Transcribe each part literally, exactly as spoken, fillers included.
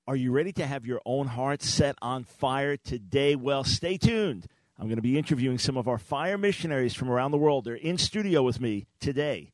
Are you ready to have your own heart set on fire today? Well, stay tuned. I'm going to be interviewing some of our fire missionaries from around the world. They're in studio with me today.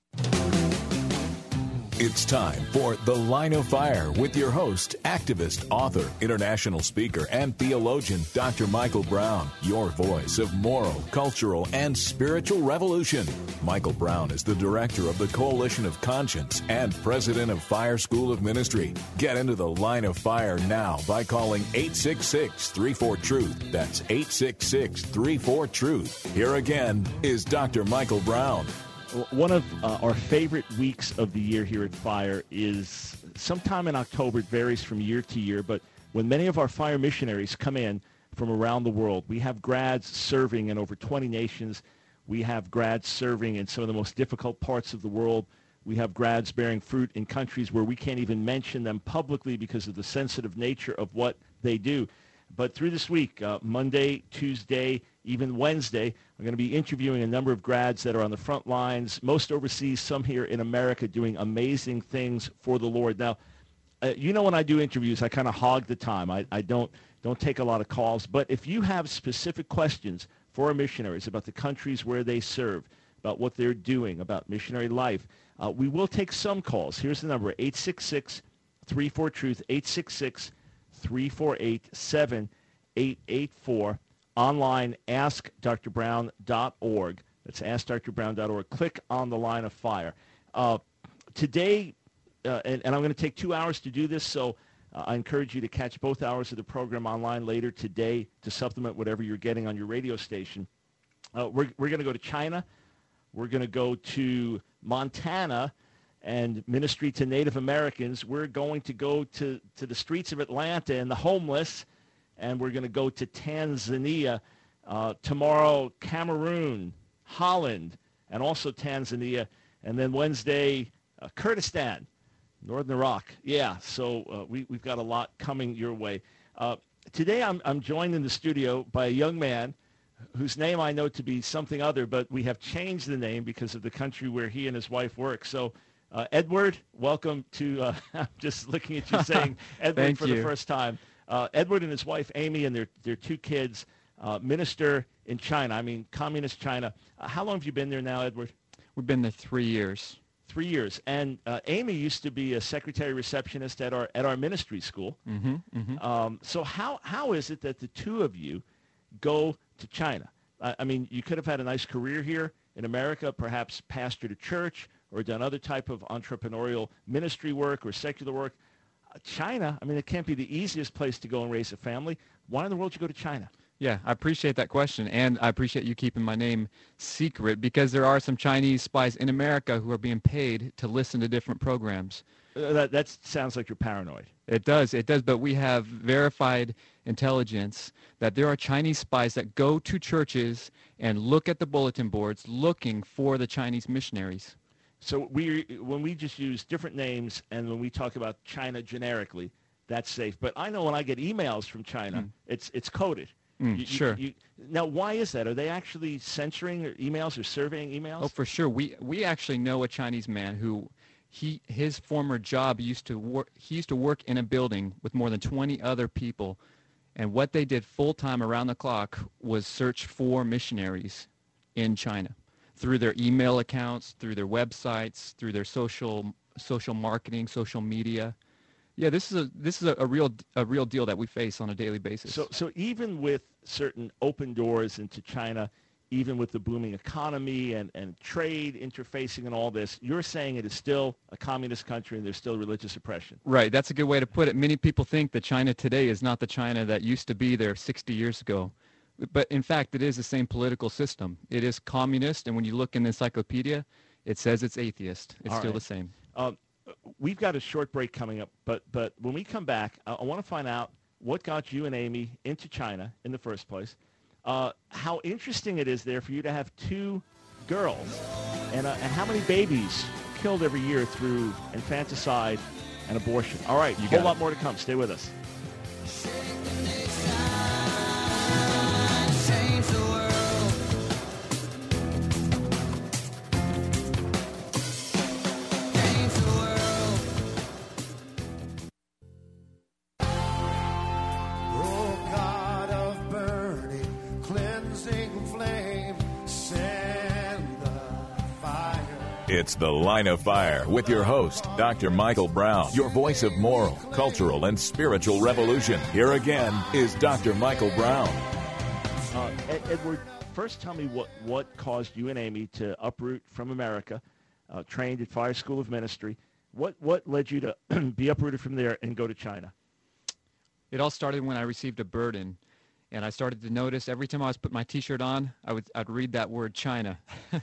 It's time for The Line of Fire with your host, activist, author, international speaker, and theologian, Doctor Michael Brown, your voice of moral, cultural, and spiritual revolution. Michael Brown is the director of the Coalition of Conscience and president of Fire School of Ministry. Get into The Line of Fire now by calling eight six six, three four, truth. That's eight six six, three four, truth. Here again is Doctor Michael Brown. One of uh, our favorite weeks of the year here at Fire is sometime in October. It varies from year to year, but when many of our fire missionaries come in from around the world, we have grads serving in over twenty nations. We have grads serving in some of the most difficult parts of the world. We have grads bearing fruit in countries where we can't even mention them publicly because of the sensitive nature of what they do. But through this week, uh, Monday, Tuesday, even Wednesday, I'm going to be interviewing a number of grads that are on the front lines, most overseas, some here in America, doing amazing things for the Lord. Now, uh, you know when I do interviews, I kind of hog the time. I, I don't, don't take a lot of calls. But if you have specific questions for our missionaries about the countries where they serve, about what they're doing, about missionary life, uh, we will take some calls. Here's the number, eight six six, three four, truth, eight six six, three four eight, seven eight eight four. Online, ask dr brown dot org. That's ask dr brown dot org. Click on the Line of Fire. Uh, today, uh, and, and I'm going to take two hours to do this, so uh, I encourage you to catch both hours of the program online later today to supplement whatever you're getting on your radio station. Uh, we're we're going to go to China. We're going to go to Montana and ministry to Native Americans. We're going to go to, to the streets of Atlanta and the homeless, and we're going to go to Tanzania. Uh, tomorrow, Cameroon, Holland, and also Tanzania. And then Wednesday, uh, Kurdistan, Northern Iraq. Yeah, so uh, we, we've got a lot coming your way. Uh, today I'm, I'm joined in the studio by a young man whose name I know to be something other, but we have changed the name because of the country where he and his wife work. So Uh, Edward, welcome to, uh, I'm just looking at you saying Edward for you. the first time. Uh, Edward and his wife, Amy, and their, their two kids uh, minister in China, I mean, communist China. Uh, how long have you been there now, Edward? We've been there three years. Three years. And uh, Amy used to be a secretary receptionist at our at our ministry school. Mm-hmm, mm-hmm. Um, so how how is it that the two of you go to China? I, I mean, you could have had a nice career here in America, perhaps pastored a church, or done other type of entrepreneurial ministry work or secular work. Uh, China, I mean, it can't be the easiest place to go and raise a family. Why in the world did you go to China? Yeah, I appreciate that question, and I appreciate you keeping my name secret because there are some Chinese spies in America who are being paid to listen to different programs. Uh, that, that sounds like you're paranoid. It does, it does, but we have verified intelligence that there are Chinese spies that go to churches and look at the bulletin boards looking for the Chinese missionaries. So we, when we just use different names and when we talk about China generically, that's safe. But I know when I get emails from China, mm. it's it's coded. Mm, you, sure. You, you, now, why is that? Are they actually censoring emails or surveying emails? Oh, for sure. We we actually know a Chinese man who, he his former job used to work. He used to work in a building with more than twenty other people, and what they did full time around the clock was search for missionaries in China. Through their email accounts, through their websites, through their social social marketing, social media. Yeah, this is a this is a, a real a real deal that we face on a daily basis. So so even with certain open doors into China, even with the booming economy and, and trade interfacing and all this, you're saying it is still a communist country and there's still religious oppression. Right, that's a good way to put it. Many people think that China today is not the China that used to be there sixty years ago. But in fact, it is the same political system. It is communist, and when you look in the encyclopedia, it says it's atheist. It's All still right. the same. Um, we've got a short break coming up, but but when we come back, uh, I want to find out what got you and Amy into China in the first place, uh, how interesting it is there for you to have two girls, and, uh, and how many babies killed every year through infanticide and abortion. All right, a whole lot more to come. Stay with us. It's The Line of Fire with your host, Doctor Michael Brown, your voice of moral, cultural, and spiritual revolution. Here again is Doctor Michael Brown. Uh, Ed- Edward, first tell me what, what caused you and Amy to uproot from America, uh, trained at Fire School of Ministry. What, what led you to be uprooted from there and go to China? It all started when I received a burden, and I started to notice every time I was put my T-shirt on, I would I'd read that word China.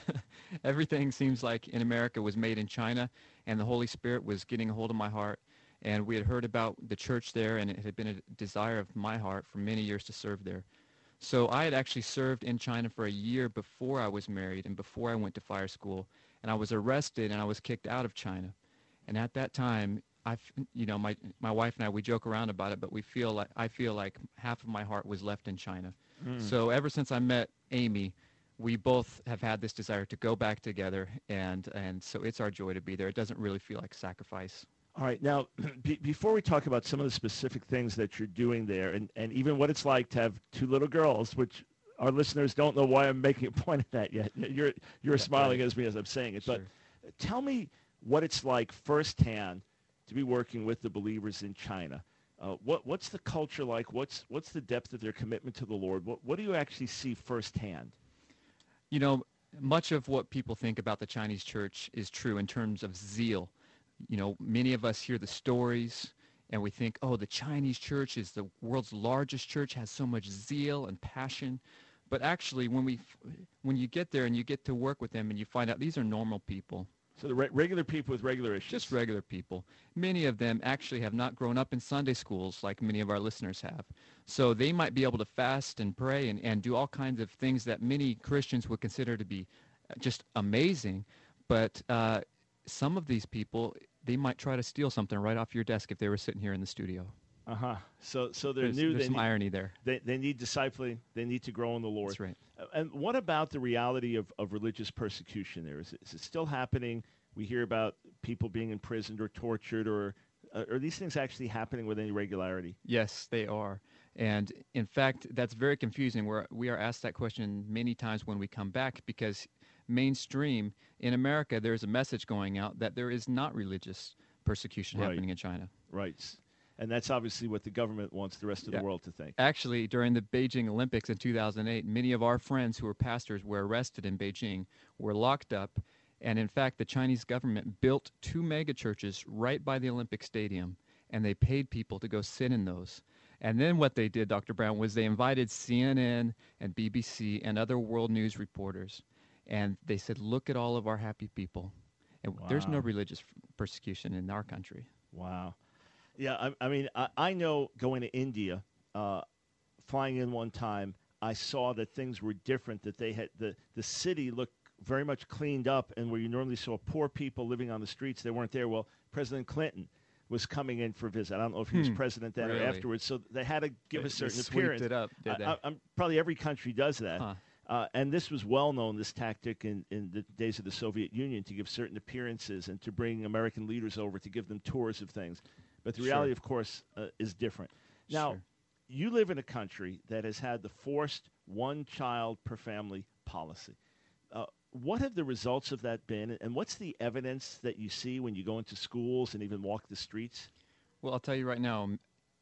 Everything seems like in America was made in China, and the Holy Spirit was getting a hold of my heart. And we had heard about the church there, and it had been a desire of my heart for many years to serve there. So I had actually served in China for a year before I was married and before I went to fire school, and I was arrested and I was kicked out of China. And at that time, I, you know, my my wife and I, we joke around about it, but we feel like I feel like half of my heart was left in China. Mm. So ever since I met Amy, we both have had this desire to go back together, and and so it's our joy to be there. It doesn't really feel like sacrifice. All right. Now, be, before we talk about some of the specific things that you're doing there, and, and even what it's like to have two little girls, which our listeners don't know why I'm making a point of that yet. You're you're yeah, smiling right. as me as I'm saying it, sure. But tell me what it's like firsthand to be working with the believers in China. Uh, what what's the culture like? What's what's the depth of their commitment to the Lord? What what do you actually see firsthand? You know, much of what people think about the Chinese church is true in terms of zeal. You know, many of us hear the stories and we think, oh, the Chinese church is the world's largest church, has so much zeal and passion. But actually, when we when you get there and you get to work with them and you find out these are normal people. So the re- regular people with regular issues. Just regular people. Many of them actually have not grown up in Sunday schools like many of our listeners have. So they might be able to fast and pray and, and do all kinds of things that many Christians would consider to be just amazing. But uh, some of these people, they might try to steal something right off your desk if they were sitting here in the studio. Uh-huh. So so they're there's, new. There's they some need, irony there. They, they need discipling. They need to grow in the Lord. That's right. Uh, and what about the reality of, of religious persecution there? Is it, is it still happening? We hear about people being imprisoned or tortured, or uh, are these things actually happening with any regularity? Yes, they are. And in fact, that's very confusing. We're, we are asked that question many times when we come back because mainstream in America, there's a message going out that there is not religious persecution right. happening in China. Right. And that's obviously what the government wants the rest of yeah. the world to think. Actually, during the Beijing Olympics in two thousand eight, many of our friends who were pastors were arrested in Beijing, were locked up, and in fact, the Chinese government built two mega churches right by the Olympic Stadium, and they paid people to go sit in those. And then what they did, Doctor Brown, was they invited C N N and B B C and other world news reporters, and they said, look at all of our happy people. And wow. there's no religious persecution in our country. Wow. Yeah, I, I mean, I, I know going to India, uh, flying in one time, I saw that things were different, that they had the, the city looked very much cleaned up, and where you normally saw poor people living on the streets, they weren't there. Well, President Clinton was coming in for a visit. I don't know if he was hmm. president then really? or afterwards, so they had to give they, a certain they appearance. It up, did they? I, I'm, probably every country does that. Huh. Uh, and this was well known, this tactic in, in the days of the Soviet Union, to give certain appearances and to bring American leaders over to give them tours of things. But the reality, sure. of course, uh, is different. Now, sure. you live in a country that has had the forced one-child per family policy. Uh, what have the results of that been, and what's the evidence that you see when you go into schools and even walk the streets? Well, I'll tell you right now,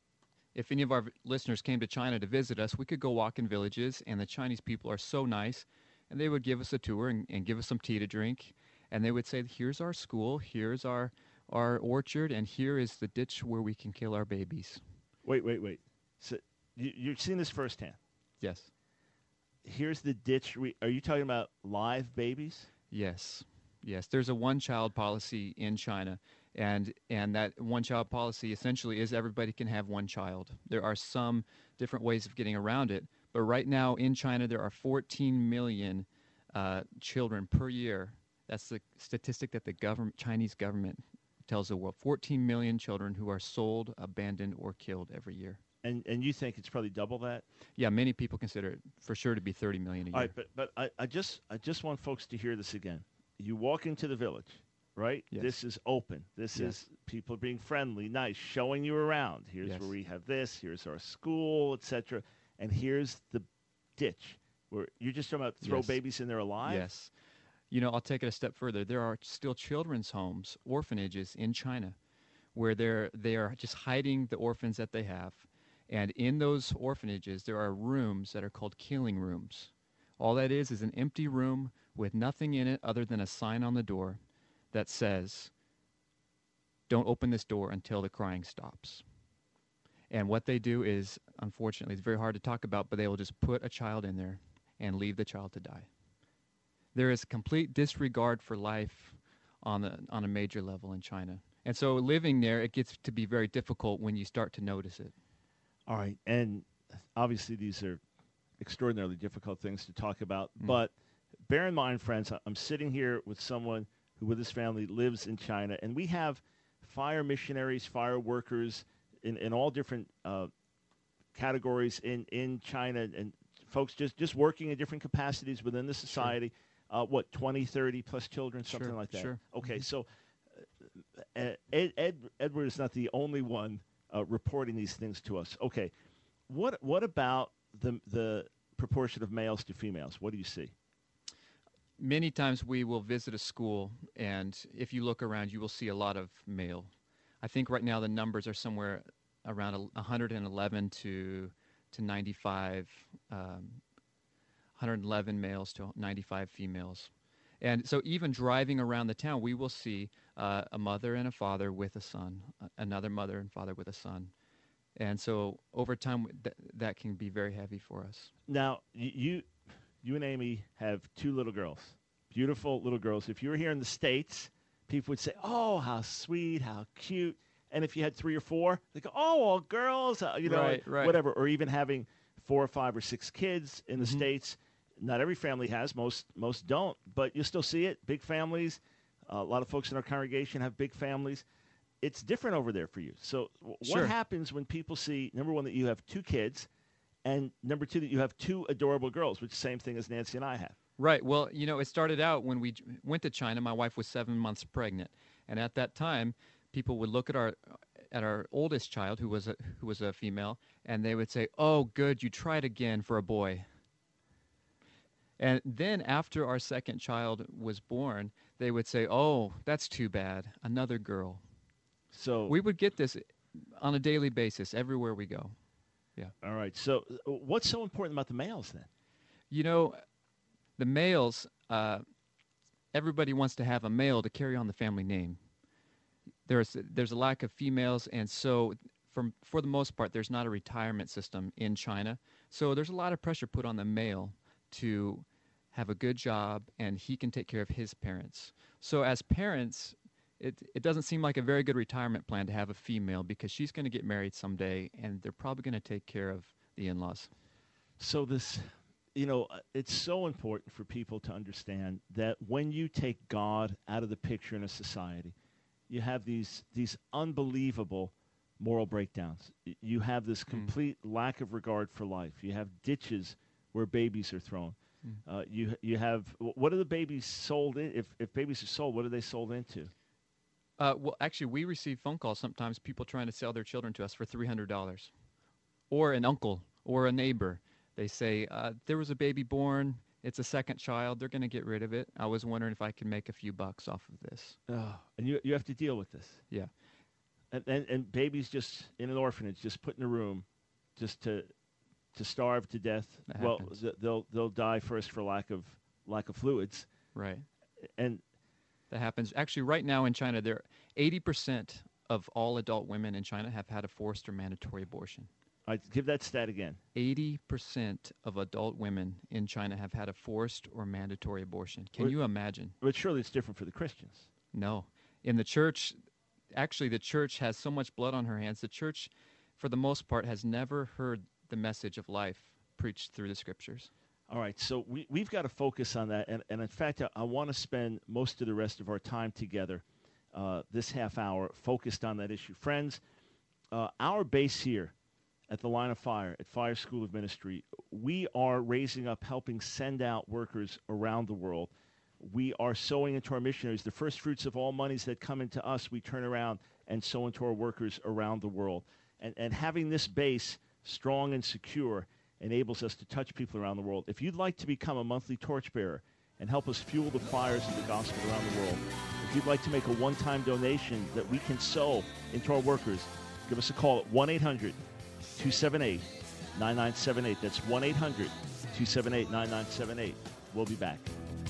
if any of our listeners came to China to visit us, we could go walk in villages, and the Chinese people are so nice, and they would give us a tour and, and give us some tea to drink, and they would say, here's our school, here's our, our orchard, and here is the ditch where we can kill our babies. Wait, wait, wait. So you, you've seen this firsthand? Yes. Here's the ditch. Are you talking about live babies? Yes. Yes. There's a one-child policy in China, and and that one-child policy essentially is everybody can have one child. There are some different ways of getting around it, but right now in China there are fourteen million uh, children per year. That's the statistic that the government, Chinese government tells the world. fourteen million children who are sold, abandoned, or killed every year. And and you think it's probably double that? Yeah, many people consider it for sure to be thirty million a year. All right, but but I, I just I just want folks to hear this again. You walk into the village, right? Yes. This is open. This yes. is people being friendly, nice, showing you around. Here's yes. where we have this. Here's our school, et cetera. And here's the ditch where you're just talking about throw yes. babies in there alive. Yes. You know, I'll take it a step further. There are still children's homes, orphanages in China, where they're they are just hiding the orphans that they have. And in those orphanages, there are rooms that are called killing rooms. All that is is an empty room with nothing in it other than a sign on the door that says, "Don't open this door until the crying stops." And what they do is, unfortunately, it's very hard to talk about, but they will just put a child in there and leave the child to die. There is complete disregard for life on the on a major level in China. And so living there, it gets to be very difficult when you start to notice it. All right. And obviously these are extraordinarily difficult things to talk about. Mm. But bear in mind, friends, I'm sitting here with someone who with his family lives in China. And we have fire missionaries, fire workers in, in all different uh, categories in, in China. And folks just, just working in different capacities within the society. Sure. Uh, what, twenty, thirty plus children, something sure, like that? Sure. Okay, mm-hmm. so uh, Ed, Ed, Edward is not the only one Uh, reporting these things to us. Okay, what what about the the proportion of males to females? What do you see? Many times we will visit a school, and if you look around, you will see a lot of male. I think right now the numbers are somewhere around one hundred eleven to to ninety-five, um, one hundred eleven males to ninety-five females. And so even driving around the town, we will see uh, a mother and a father with a son, uh, another mother and father with a son. And so over time, th- that can be very heavy for us. Now, you you and Amy have two little girls, beautiful little girls. If you were here in the States, people would say, oh, how sweet, how cute. And if you had three or four, they go, oh, all girls, uh, you know, right, right. whatever. Or even having four or five or six kids in the mm-hmm. States. Not every family has. Most most don't. But you still see it. Big families. Uh, a lot of folks in our congregation have big families. It's different over there for you. So w- sure. what happens when people see, number one, that you have two kids, and number two, that you have two adorable girls, which is the same thing as Nancy and I have? Right. Well, you know, it started out when we went to China. My wife was seven months pregnant. And at that time, people would look at our at our oldest child, who was a, who was a female, and they would say, oh, good, you tried again for a boy. And then after our second child was born, they would say, oh, that's too bad, another girl. So we would get this on a daily basis everywhere we go. Yeah. All right. So uh, what's so important about the males then? You know, the males, uh, everybody wants to have a male to carry on the family name. There's there's a lack of females, and so from, for the most part, there's not a retirement system in China. So there's a lot of pressure put on the male to have a good job, and he can take care of his parents. So as parents, it it doesn't seem like a very good retirement plan to have a female, because she's going to get married someday, and they're probably going to take care of the in-laws. So this, you know, it's so important for people to understand that when you take God out of the picture in a society, you have these these unbelievable moral breakdowns. You have this complete mm. lack of regard for life. You have ditches where babies are thrown. Mm. Uh, you you have, what are the babies sold in? If if babies are sold, what are they sold into? Uh, well, actually, we receive phone calls sometimes, people trying to sell their children to us for three hundred dollars. Or an uncle or a neighbor. They say, uh, there was a baby born, it's a second child, they're going to get rid of it. I was wondering if I could make a few bucks off of this. Oh, and you you have to deal with this. Yeah. And, and and babies just in an orphanage, just put in a room, just to to starve to death. That well, happens. th- they'll they'll die first for lack of lack of fluids. Right. And that happens. Actually, right now in China, there eighty percent of all adult women in China have had a forced or mandatory abortion. All right, give that stat again. eighty percent of adult women in China have had a forced or mandatory abortion. Can But- you imagine? But surely it's different for the Christians. No. In the church, actually, the church has so much blood on her hands. The church, for the most part, has never heard the message of life preached through the scriptures. All right, so we, we've got to focus on that. And, and in fact, I, I want to spend most of the rest of our time together, uh, this half hour, focused on that issue. Friends, uh, our base here at the Line of Fire, at Fire School of Ministry, we are raising up, helping send out workers around the world. We are sowing into our missionaries. The first fruits of all monies that come into us, we turn around and sow into our workers around the world. And, and having this base strong and secure enables us to touch people around the world. If you'd like to become a monthly torchbearer and help us fuel the fires of the gospel around the world. If you'd like to make a one-time donation that we can sow into our workers, give us a call at one eight hundred two seven eight nine nine seven eight. That's one eight hundred two seven eight nine nine seven eight. We'll be back.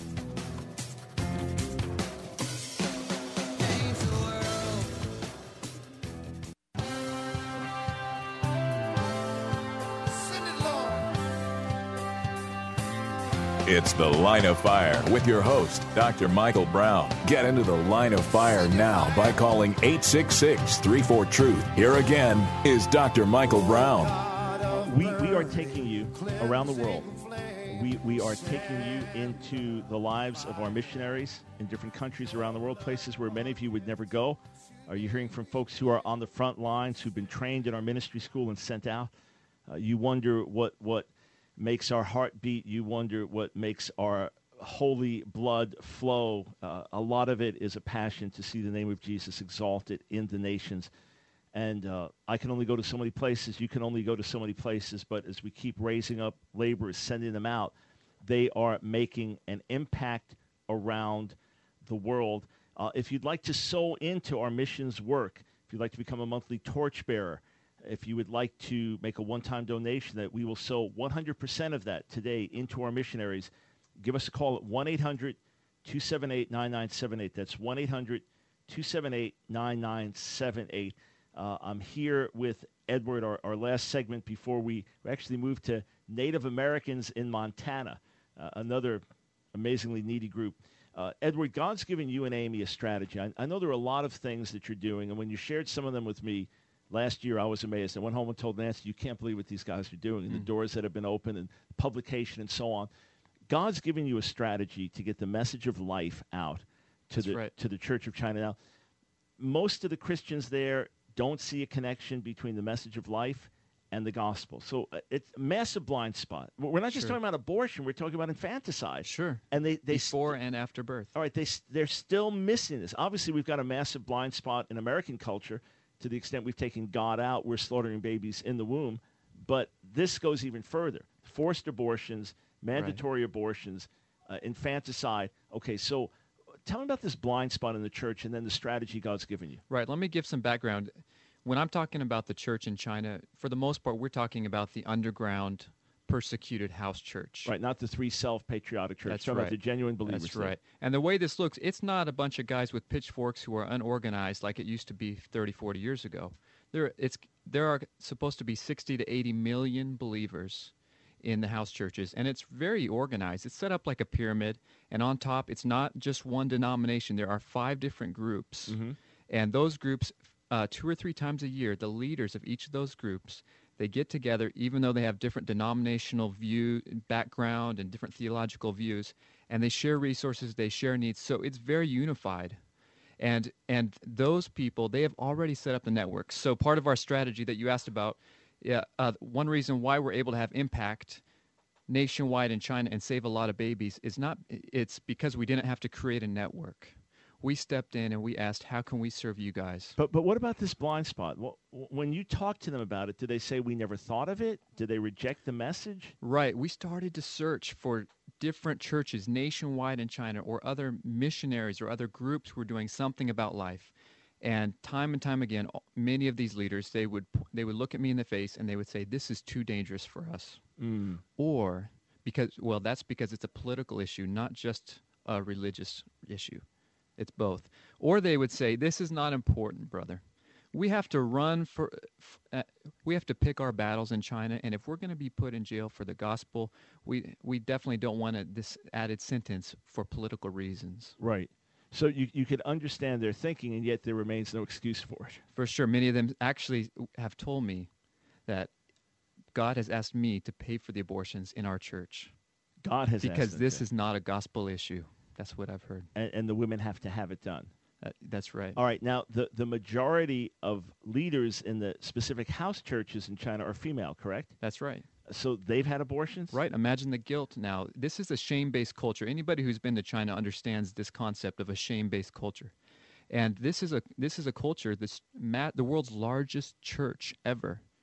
It's The Line of Fire with your host, Doctor Michael Brown. Get into the Line of Fire now by calling eight six six, three four, truth. Here again is Doctor Michael Brown. We, we are taking you around the world. We, we are taking you into the lives of our missionaries in different countries around the world, places where many of you would never go. Are you hearing from folks who are on the front lines, who've been trained in our ministry school and sent out? Uh, you wonder what what... makes our heart beat. You wonder what makes our holy blood flow. Uh, a lot of it is a passion to see the name of Jesus exalted in the nations. And uh, I can only go to so many places. You can only go to so many places. But as we keep raising up laborers, sending them out, they are making an impact around the world. Uh, if you'd like to sow into our missions work, if you'd like to become a monthly torchbearer, if you would like to make a one-time donation that we will sow one hundred percent of that today into our missionaries, give us a call at one eight hundred two seven eight nine nine seven eight. That's one eight hundred two seven eight nine nine seven eight. Uh, I'm here with Edward, our, our last segment before we actually move to Native Americans in Montana, uh, another amazingly needy group. Uh, Edward, God's given you and Amy a strategy. I, I know there are a lot of things that you're doing, and when you shared some of them with me, last year, I was amazed. I went home and told Nancy, you can't believe what these guys are doing, and mm. the doors that have been opened, and publication, and so on. God's giving you a strategy to get the message of life out to the right. to the Church of China. Now, most of the Christians there don't see a connection between the message of life and the gospel. So uh, it's a massive blind spot. We're not just sure. talking about abortion. We're talking about infanticide. Sure. And they, they Before st- and after birth. All right, they, they're still missing this. Obviously, we've got a massive blind spot in American culture. To the extent we've taken God out, we're slaughtering babies in the womb. But this goes even further. Forced abortions, mandatory right. abortions, uh, infanticide. Okay, so tell me about this blind spot in the church and then the strategy God's given you. Right, let me give some background. When I'm talking about the church in China, for the most part, we're talking about the underground persecuted house church. Right, not the three self-patriotic church. That's talking right. about the genuine believers. That's there. right. And the way this looks, it's not a bunch of guys with pitchforks who are unorganized like it used to be thirty, forty years ago. There, it's, there are supposed to be sixty to eighty million believers in the house churches, and it's very organized. It's set up like a pyramid, and on top, it's not just one denomination. There are five different groups, mm-hmm. and those groups, uh, two or three times a year, the leaders of each of those groups, they get together, even though they have different denominational view, background, and different theological views, and they share resources, they share needs. So it's very unified. And and those people, they have already set up the networks. So part of our strategy that you asked about, yeah, uh, one reason why we're able to have impact nationwide in China and save a lot of babies is not, it's because we didn't have to create a network. We stepped in and we asked, how can we serve you guys? But but what about this blind spot? Well, when you talk to them about it, did they say we never thought of it? Did they reject the message? Right. We started to search for different churches nationwide in China or other missionaries or other groups who were doing something about life. And time and time again, many of these leaders, they would they would look at me in the face and they would say, this is too dangerous for us. Mm. Or because, well, that's because it's a political issue, not just a religious issue. It's both. Or they would say, this is not important, brother. We have to run for, uh, we have to pick our battles in China, and if we're going to be put in jail for the gospel, we we definitely don't want a, this added sentence for political reasons. Right. So you you could understand their thinking, and yet there remains no excuse for it. For sure. Many of them actually have told me that God has asked me to pay for the abortions in our church. God has Because asked them this to. is not a gospel issue. That's what I've heard. And, and the women have to have it done. Uh, that's right. All right. Now, the, the majority of leaders in the specific house churches in China are female, correct? That's right. So they've had abortions? Right. Imagine the guilt now. This is a shame-based culture. Anybody who's been to China understands this concept of a shame-based culture. And this is a this is a culture, this mat, the world's largest church ever.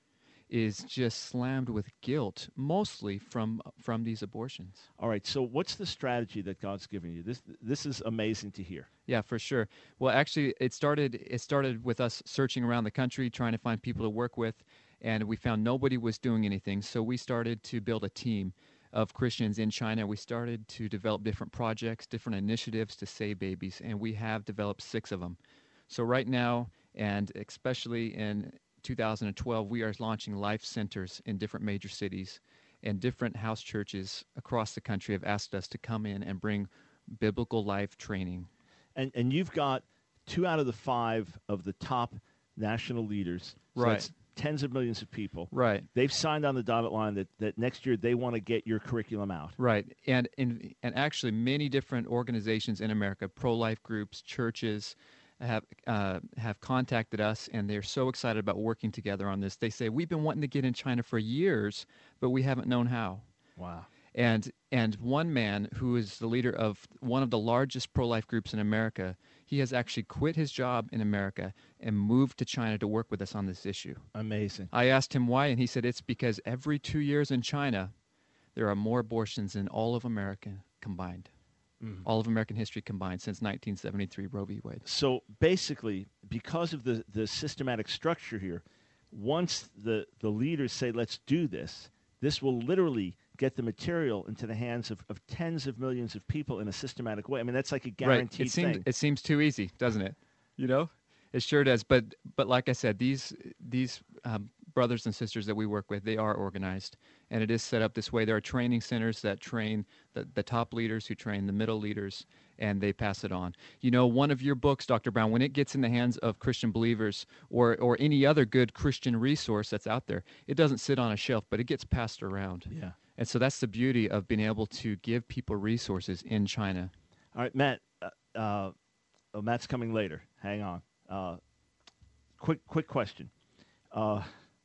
is just slammed with guilt, mostly from from these abortions. All right, so what's the strategy that God's given you? This this is amazing to hear. Yeah, for sure. Well, actually, it started it started with us searching around the country, trying to find people to work with, and we found nobody was doing anything. So we started to build a team of Christians in China. We started to develop different projects, different initiatives to save babies, and we have developed six of them. So right now, and especially in two thousand twelve, we are launching life centers in different major cities, and different house churches across the country have asked us to come in and bring biblical life training. And and you've got two out of the five of the top national leaders. So Right. that's tens of millions of people. Right. They've signed on the dotted line that, that next year they want to get your curriculum out. Right, and in, and actually many different organizations in America, pro-life groups, churches, have uh, have contacted us, and they're so excited about working together on this. They say, we've been wanting to get in China for years, but we haven't known how. Wow. And and one man who is the leader of one of the largest pro-life groups in America, he has actually quit his job in America and moved to China to work with us on this issue. Amazing. I asked him why, and he said it's because every two years in China, there are more abortions than all of America combined. Mm. All of American history combined since nineteen seventy-three, Roe v. Wade. So basically, because of the, the systematic structure here, once the, the leaders say, let's do this, this will literally get the material into the hands of, of tens of millions of people in a systematic way. I mean, that's like a guaranteed right. It seems, thing. It seems too easy, doesn't it? You know? It sure does. But but like I said, these these um, brothers and sisters that we work with, they are organized. And it is set up this way. There are training centers that train the, the top leaders, who train the middle leaders, and they pass it on. You know, one of your books, Doctor Brown, when it gets in the hands of Christian believers or, or any other good Christian resource that's out there, it doesn't sit on a shelf, but it gets passed around. Yeah. And so that's the beauty of being able to give people resources in China. All right, Matt. Uh, uh, oh, Matt's coming later. Hang on. Uh, quick, quick question. Uh,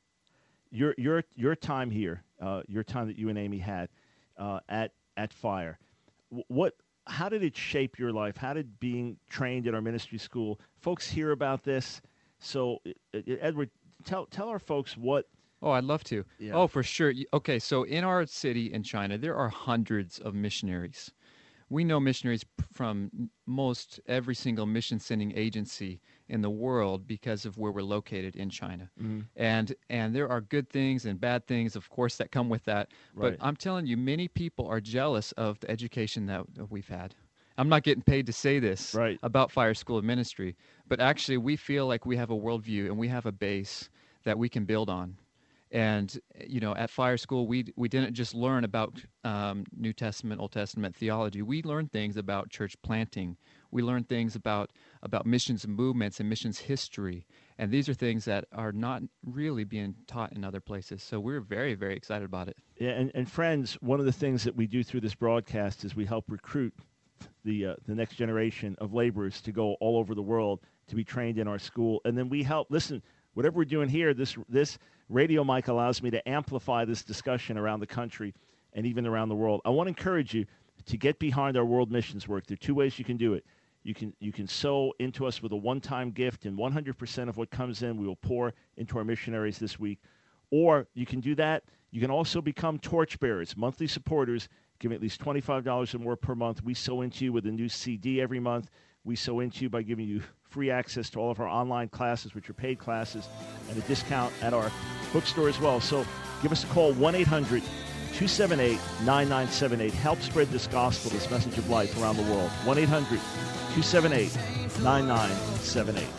your your your time here, uh, your time that you and Amy had uh, at at Fire, what? How did it shape your life? How did being trained at our ministry school? Folks hear about this. So, Edward, tell tell our folks what. Oh, I'd love to. Yeah. Oh, for sure. Okay, so in our city in China, there are hundreds of missionaries. We know missionaries from most every single mission-sending agency in the world because of where we're located in China. Mm-hmm. And and there are good things and bad things, of course, that come with that. Right. But I'm telling you, many people are jealous of the education that, that we've had. I'm not getting paid to say this right. about Fire School of Ministry, but actually we feel like we have a worldview and we have a base that we can build on. And, you know, at Fire School, we we didn't just learn about um, New Testament, Old Testament theology. We learned things about church planting. We learned things about, about missions and movements and missions history. And these are things that are not really being taught in other places. So we're very, very excited about it. Yeah, and, and friends, one of the things that we do through this broadcast is we help recruit the uh, the next generation of laborers to go all over the world to be trained in our school. And then we help, listen, whatever we're doing here, this this radio mic allows me to amplify this discussion around the country and even around the world. I want to encourage you to get behind our world missions work. There are two ways you can do it. You can you can sow into us with a one-time gift, and one hundred percent of what comes in we will pour into our missionaries this week. Or you can do that. You can also become torchbearers, monthly supporters, giving at least twenty-five dollars or more per month. We sow into you with a new C D every month. We sow into you by giving you free access to all of our online classes, which are paid classes, and a discount at our bookstore as well. So give us a call, one eight hundred two seven eight nine nine seven eight. Help spread this gospel, this message of life around the world. one eight hundred two seven eight nine nine seven eight.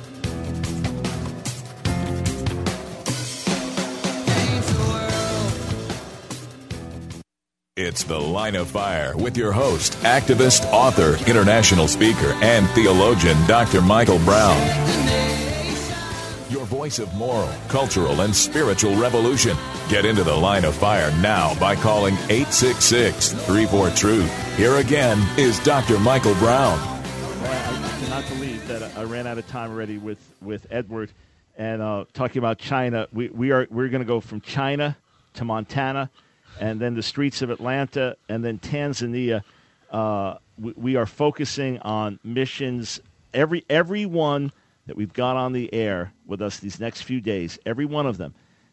It's The Line of Fire with your host, activist, author, international speaker, and theologian, Doctor Michael Brown. Your voice of moral, cultural, and spiritual revolution. Get into The Line of Fire now by calling eight six six, three four, truth. Here again is Doctor Michael Brown. I cannot believe that I ran out of time already with, with Edward and uh, talking about China. We, we are, we're going to go from China to Montana, and then the streets of Atlanta, and then Tanzania. Uh, we, we are focusing on missions. Every everyone that we've got on the air with us these next few days, every one of them,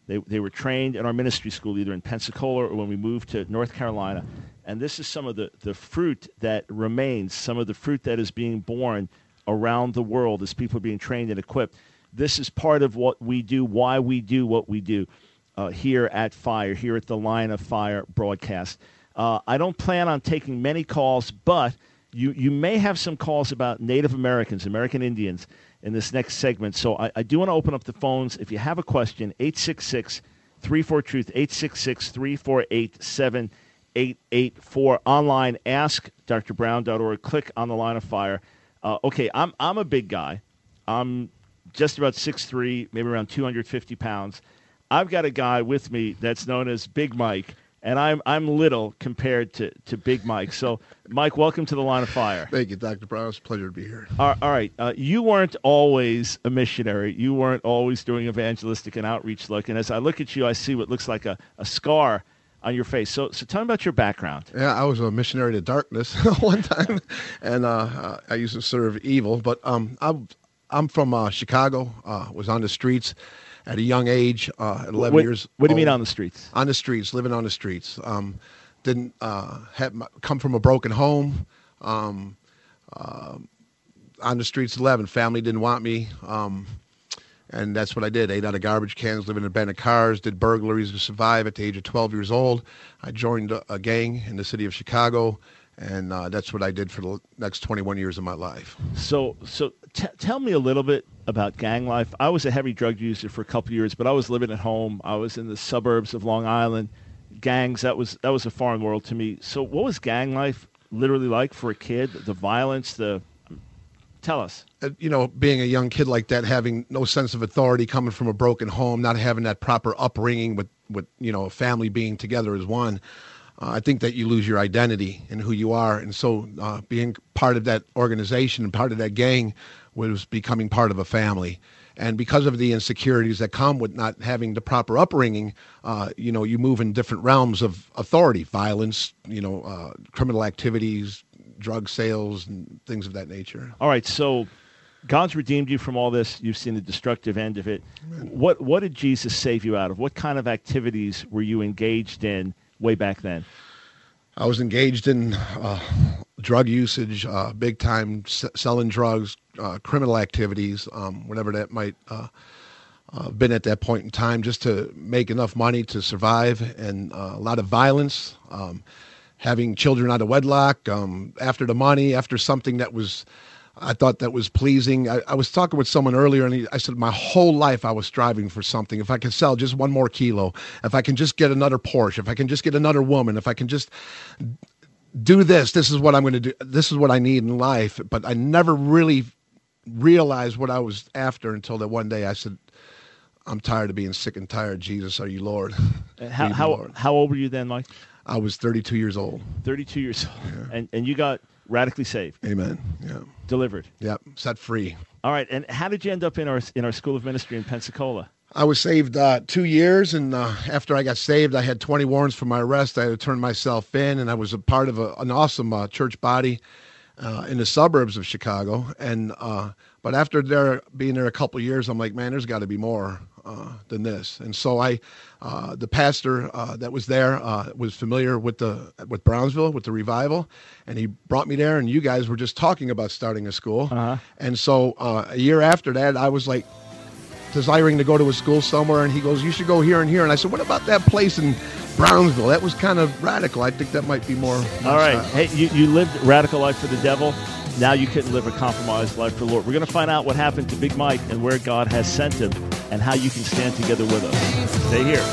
They, they were trained in our ministry school, either in Pensacola or when we moved to North Carolina. And this is some of the, the fruit that remains, some of the fruit that is being born around the world as people are being trained and equipped. This is part of what we do, why we do what we do uh, here at Fire, here at the Line of Fire broadcast. Uh, I don't plan on taking many calls, but you, you may have some calls about Native Americans, American Indians, in this next segment. So I, I do want to open up the phones. If you have a question, eight six six, three four, truth, eight six six, three four eight, seven eight eight four. Online, ask d r brown dot org. Click on the Line of Fire. Uh, okay, I'm I'm a big guy. I'm just about six three, maybe around two hundred fifty pounds. I've got a guy with me that's known as Big Mike, and I'm I'm little compared to, to Big Mike. So, Mike, welcome to the Line of Fire. Thank you, Doctor Brown. It's a pleasure to be here. All, all right. Uh, you weren't always a missionary. You weren't always doing evangelistic and outreach look. And as I look at you, I see what looks like a, a scar on your face. So, so tell me about your background. Yeah, I was a missionary to darkness one time, and uh, I used to serve evil. But um, I'm, I'm from uh, Chicago, uh, was on the streets at a young age, uh, at eleven what, years What do you old. mean on the streets? On the streets, living on the streets. Um, didn't uh, have my, come from a broken home. Um, uh, on the streets, eleven. Family didn't want me. Um, and that's what I did. Ate out of garbage cans, living in abandoned cars, did burglaries to survive at the age of twelve years old. I joined a, a gang in the city of Chicago, and uh, that's what I did for the next twenty-one years of my life. So, so t- tell me a little bit about gang life. I was a heavy drug user for a couple of years, but I was living at home. I was in the suburbs of Long Island. Gangs, that was that was a foreign world to me. So what was gang life literally like for a kid? The violence, the... Tell us. Uh, you know, being a young kid like that, having no sense of authority, coming from a broken home, not having that proper upbringing with, with you know, a family being together as one, uh, I think that you lose your identity and who you are. And so uh, being part of that organization and part of that gang was becoming part of a family. And because of the insecurities that come with not having the proper upbringing, uh, you know, you move in different realms of authority, violence, you know, uh, criminal activities, drug sales, and things of that nature. All right, so God's redeemed you from all this. You've seen the destructive end of it. Amen. What what did Jesus save you out of? What kind of activities were you engaged in way back then? I was engaged in uh, drug usage, uh, big time, s- selling drugs, uh, criminal activities, um, whatever that might uh, uh, been at that point in time, just to make enough money to survive, and uh, a lot of violence, um, having children out of wedlock, um, after the money, after something that was, I thought that was pleasing. I, I was talking with someone earlier, and he, I said, my whole life I was striving for something. If I could sell just one more kilo, if I can just get another Porsche, if I can just get another woman, if I can just do this, this is what I'm going to do. This is what I need in life. But I never really realized what I was after until that one day I said, I'm tired of being sick and tired. Jesus, are you Lord? How how, Lord. how old were you then, Mike? I was thirty-two years old. thirty-two years old. Yeah. And and you got radically saved. Amen. Yeah. Delivered. Yep. Set free. All right. And how did you end up in our in our School of Ministry in Pensacola? I was saved uh, two years, and uh, after I got saved, I had twenty warrants for my arrest. I had to turn myself in, and I was a part of a, an awesome uh, church body uh, in the suburbs of Chicago. And uh, but after there being there a couple of years, I'm like, man, there's got to be more uh, than this. And so I, uh, the pastor uh, that was there uh, was familiar with the with Brownsville, with the revival, and he brought me there. And you guys were just talking about starting a school, Uh-huh. and so uh, a year after that, I was like, desiring to go to a school somewhere, and he goes, you should go here and here. And I said, what about that place in Brownsville? That was kind of radical. I think that might be more. All right. Hey, you, you lived a radical life for the devil. Now you couldn't live a compromised life for the Lord. We're going to find out what happened to Big Mike and where God has sent him and how you can stand together with us. Stay here.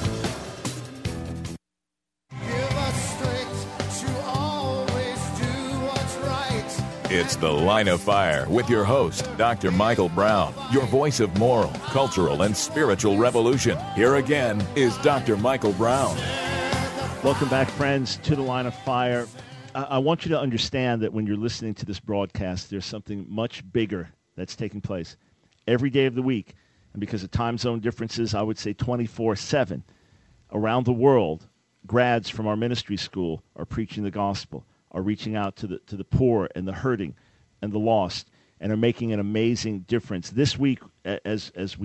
It's The Line of Fire with your host, Doctor Michael Brown, your voice of moral, cultural, and spiritual revolution. Here again is Doctor Michael Brown. Welcome back, friends, to The Line of Fire. I, I want you to understand that when you're listening to this broadcast, there's something much bigger that's taking place every day of the week. And because of time zone differences, I would say twenty-four seven. Around the world, grads from our ministry school are preaching the gospel, are reaching out to the to the poor and the hurting and the lost, and are making an amazing difference. This week, as as we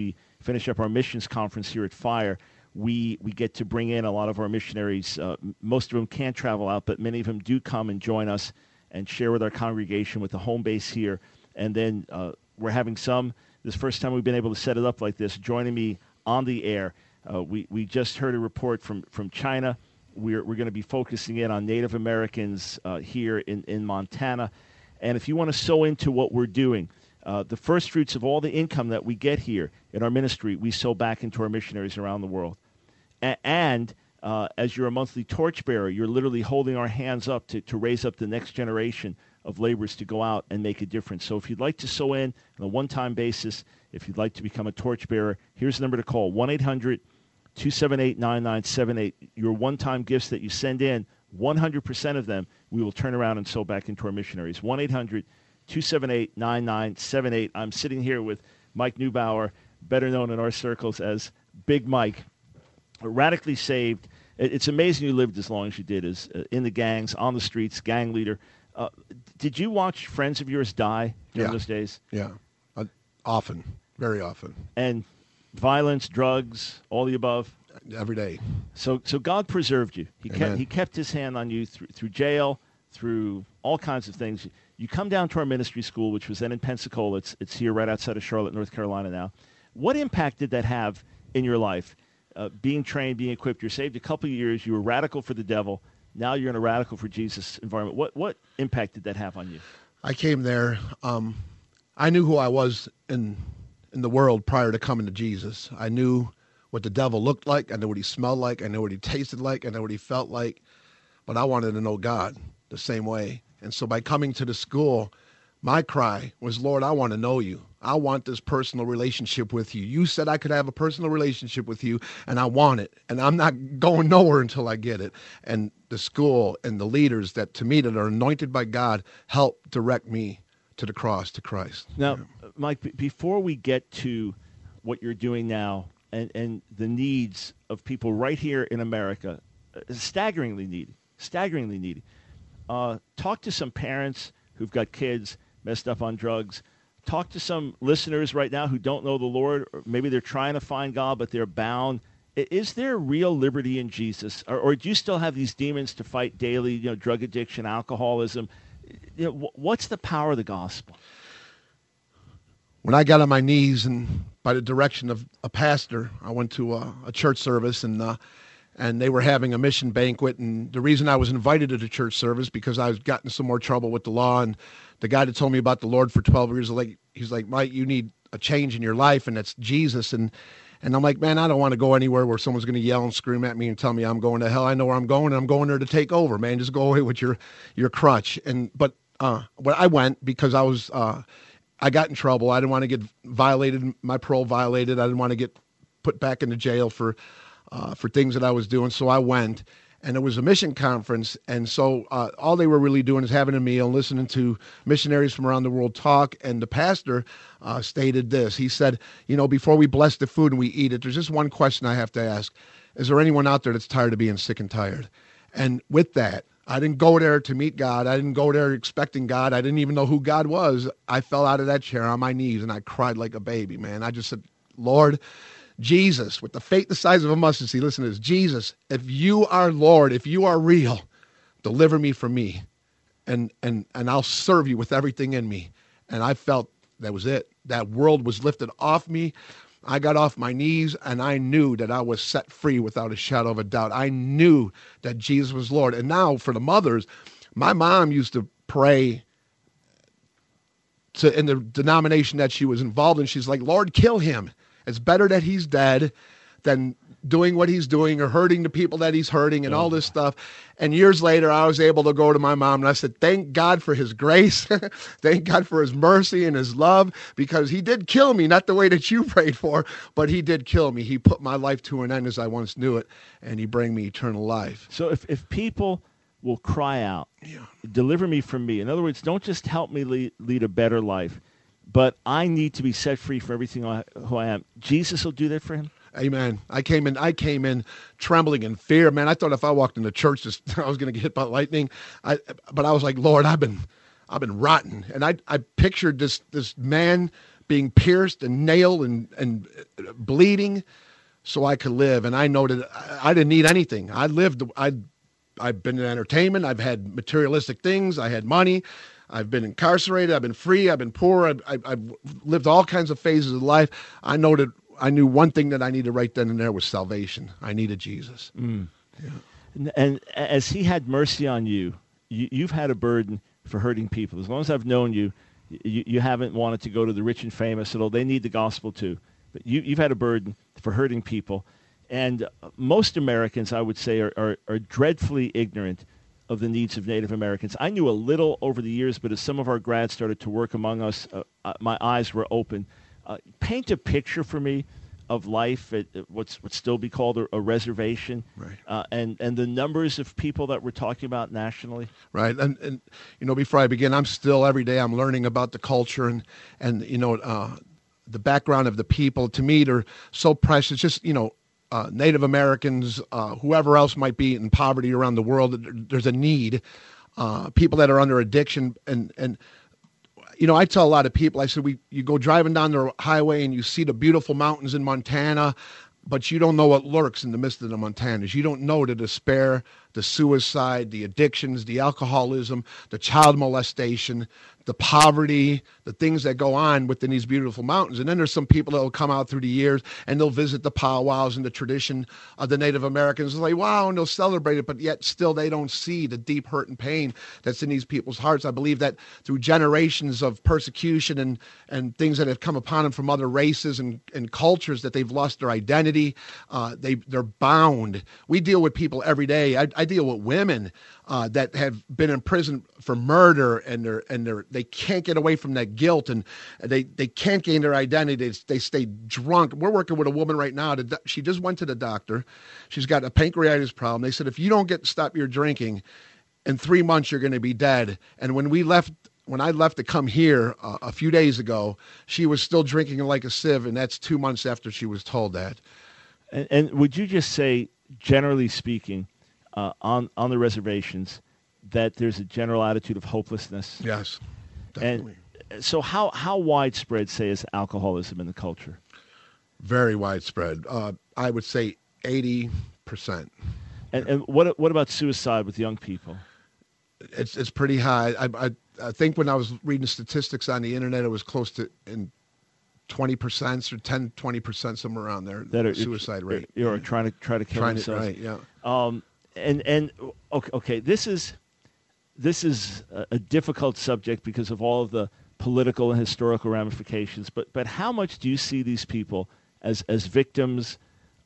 finish up our missions conference here at Fire, we we get to bring in a lot of our missionaries. Uh, most of them can't travel out, but many of them do come and join us and share with our congregation with the home base here. And then uh, we're having some, this first time we've been able to set it up like this, joining me on the air. Uh, we, we just heard a report from, from China. We're, we're going to be focusing in on Native Americans uh, here in, in Montana. And if you want to sow into what we're doing, uh, the first fruits of all the income that we get here in our ministry, we sow back into our missionaries around the world. A- and uh, as you're a monthly torchbearer, you're literally holding our hands up to, to raise up the next generation of laborers to go out and make a difference. So if you'd like to sow in on a one-time basis, if you'd like to become a torchbearer, here's the number to call, one eight hundred two seven eight nine nine seven eight. Your one-time gifts that you send in, one hundred percent of them, we will turn around and sow back into our missionaries. one eight hundred two seven eight nine nine seven eight. I'm sitting here with Mike Neubauer, better known in our circles as Big Mike, radically saved. It's amazing you lived as long as you did, as uh, in the gangs, on the streets, gang leader. Uh, did you watch friends of yours die during yeah. those days? Yeah, uh, often, very often. And violence, drugs, all the above? Every day. So so God preserved you. He Amen. kept he kept his hand on you through, through jail, through all kinds of things. You come down to our ministry school, which was then in Pensacola. It's, it's here right outside of Charlotte, North Carolina now. What impact did that have in your life? Uh, being trained, being equipped, you're saved a couple of years, you were radical for the devil, now you're in a radical for Jesus environment. What what impact did that have on you? I came there, um, I knew who I was in in the world prior to coming to Jesus. I knew what the devil looked like, I knew what he smelled like, I knew what he tasted like, I knew what he felt like, but I wanted to know God the same way. And so by coming to the school, my cry was, Lord, I want to know you. I want this personal relationship with you. You said I could have a personal relationship with you, and I want it. And I'm not going nowhere until I get it. And the school and the leaders that, to me, that are anointed by God, help direct me to the cross, to Christ. Now, Yeah. Mike, b- before we get to what you're doing now and, and the needs of people right here in America, uh, staggeringly needy, staggeringly needy, uh, talk to some parents who've got kids messed up on drugs. Talk to some listeners right now who don't know the Lord, or maybe they're trying to find God, but they're bound. Is there real liberty in Jesus? Or, or do you still have these demons to fight daily, you know, drug addiction, alcoholism? You know, what's the power of the gospel? When I got on my knees and by the direction of a pastor, I went to a, a church service and uh, and they were having a mission banquet. And the reason I was invited to the church service because I was gotten some more trouble with the law. And the guy that told me about the Lord for twelve years, like he's like, Mike, you need a change in your life, and that's Jesus. And and I'm like, man, I don't want to go anywhere where someone's going to yell and scream at me and tell me I'm going to hell. I know where I'm going, and I'm going there to take over, man. Just go away with your your crutch. And but uh, but I went because I was uh, I got in trouble. I didn't want to get violated, my parole violated. I didn't want to get put back into jail for uh, for things that I was doing. So I went. And it was a mission conference, and so uh, all they were really doing is having a meal and listening to missionaries from around the world talk. And the pastor uh, stated this. He said, you know, before we bless the food and we eat it, there's just one question I have to ask. Is there anyone out there that's tired of being sick and tired? And with that, I didn't go there to meet God. I didn't go there expecting God. I didn't even know who God was. I fell out of that chair on my knees, and I cried like a baby, man. I just said, Lord, Jesus, with the faith the size of a mustard seed, listen to this. Jesus, if you are Lord, if you are real, deliver me from me, and and and I'll serve you with everything in me. And I felt that was it. That world was lifted off me. I got off my knees, and I knew that I was set free without a shadow of a doubt. I knew that Jesus was Lord. And now for the mothers, my mom used to pray to in the denomination that she was involved in. She's like, Lord, kill him. It's better that he's dead than doing what he's doing or hurting the people that he's hurting and all this stuff. And years later, I was able to go to my mom and I said, thank God for his grace. Thank God for his mercy and his love, because he did kill me, not the way that you prayed for, but he did kill me. He put my life to an end as I once knew it, and he bring me eternal life. So if, if people will cry out, Yeah. deliver me from me. In other words, don't just help me lead, lead a better life, but I need to be set free from everything I, who I am. Jesus will do that for him. Amen. I came in. I came in trembling in fear, man. I thought if I walked into church, just, I was going to get hit by lightning. I, but I was like, Lord, I've been, I've been rotten, and I, I pictured this, this man being pierced and nailed and, and bleeding so I could live. And I know that I didn't need anything. I lived, I'd, I've been in entertainment. I've had materialistic things. I had money. I've been incarcerated. I've been free. I've been poor. I've, I've, I've lived all kinds of phases of life. I know that I knew one thing that I needed right then and there was salvation. I needed Jesus. Mm. Yeah. And, and as he had mercy on you, you, you've had a burden for hurting people. As long as I've known you, you, you haven't wanted to go to the rich and famous, although they need the gospel too. But you, you've had a burden for hurting people. And most Americans, I would say, are, are, are dreadfully ignorant of the needs of Native Americans. I knew a little over the years, but as some of our grads started to work among us, uh, uh, my eyes were open. Uh, paint a picture for me of life at what's would still be called a, a reservation, right? Uh, and and the numbers of people that we're talking about nationally, right? And and you know, before I begin, I'm still every day I'm learning about the culture and and you know uh, the background of the people. To me, they're so precious. Just you know. Uh, Native Americans, uh, whoever else might be in poverty around the world, there's a need. Uh, people that are under addiction, and and you know, I tell a lot of people, I said, we you go driving down the highway and you see the beautiful mountains in Montana, but you don't know what lurks in the midst of the Montanas. You don't know the despair, the suicide, the addictions, the alcoholism, the child molestation, the poverty, the things that go on within these beautiful mountains. And then there's some people that will come out through the years and they'll visit the powwows and the tradition of the Native Americans. It's like, wow, and they'll celebrate it, but yet still they don't see the deep hurt and pain that's in these people's hearts. I believe that through generations of persecution and, and things that have come upon them from other races and, and cultures, that they've lost their identity. Uh, they, they're bound. We deal with people every day. I, I deal with women uh, that have been in prison for murder, and they're, and they're, they can't get away from that guilt, and they, they can't gain their identity. They, they stay drunk. We're working with a woman right now. That she just went to the doctor. She's got a pancreatitis problem. They said, if you don't get stop your drinking, in three months you're going to be dead. And when we left, when I left to come here uh, a few days ago, she was still drinking like a sieve, and that's two months after she was told that. And, and would you just say, generally speaking, uh, on on the reservations, that there's a general attitude of hopelessness? Yes, definitely. And so how, how widespread, say, is alcoholism in the culture? Very widespread. Uh, I would say eighty percent. And, and what what about suicide with young people? It's it's pretty high. I, I I think when I was reading statistics on the internet, it was close to in twenty percent or ten, twenty percent, somewhere around there. That are suicide rate. You're yeah. trying to try to kill trying themselves. To, right, yeah. Um, and and okay, okay, this is this is a, a difficult subject because of all of the political and historical ramifications. But but how much do you see these people as as victims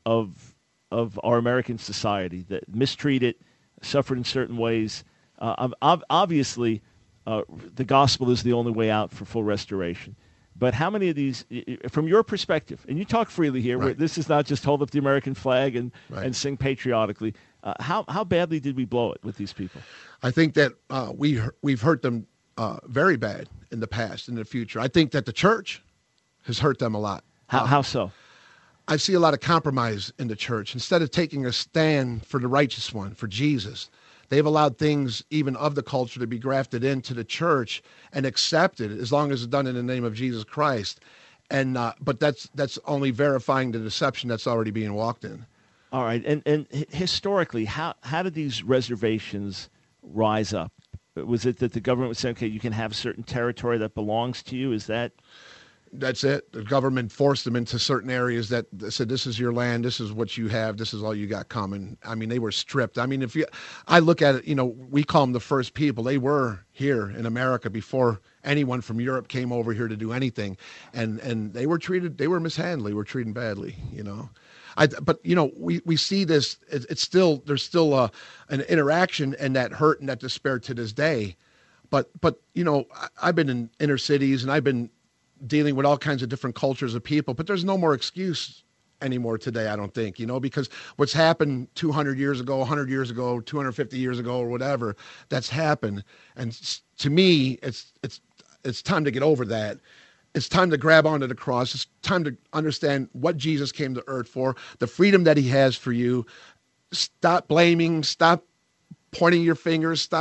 of of our American society, that mistreated, suffered in certain ways? Uh, ob- obviously, uh, the gospel is the only way out for full restoration. But how many of these, from your perspective, and you talk freely here, right. This is not just hold up the American flag and, right. and sing patriotically. Uh, how how badly did we blow it with these people? I think that uh, we we've hurt them uh, very bad in the past, in the future. I think that the church has hurt them a lot. How uh, how so? I see a lot of compromise in the church. Instead of taking a stand for the righteous one, for Jesus, they've allowed things even of the culture to be grafted into the church and accepted, as long as it's done in the name of Jesus Christ. And uh, but that's that's only verifying the deception that's already being walked in. All right, and and historically, how how did these reservations rise up? Was it that the government was saying, okay, you can have certain territory that belongs to you? Is that? That's it. The government forced them into certain areas that said, this is your land, this is what you have, this is all you got coming. I mean, they were stripped. I mean, if you, I look at it, you know, we call them the first people. They were here in America before anyone from Europe came over here to do anything. And and they were treated, they were mishandled, they were treated badly, you know. I, but, you know, we, we see this, it, it's still, there's still a, an interaction and that hurt and that despair to this day. But, but you know, I, I've been in inner cities and I've been dealing with all kinds of different cultures of people, but there's no more excuse anymore today, I don't think, you know, because what's happened two hundred years ago, one hundred years ago, two hundred fifty years ago, or whatever, that's happened. And to me, it's it's it's time to get over that. It's time to grab onto the cross. It's time to understand what Jesus came to earth for, the freedom that he has for you. Stop blaming, stop pointing your fingers, stop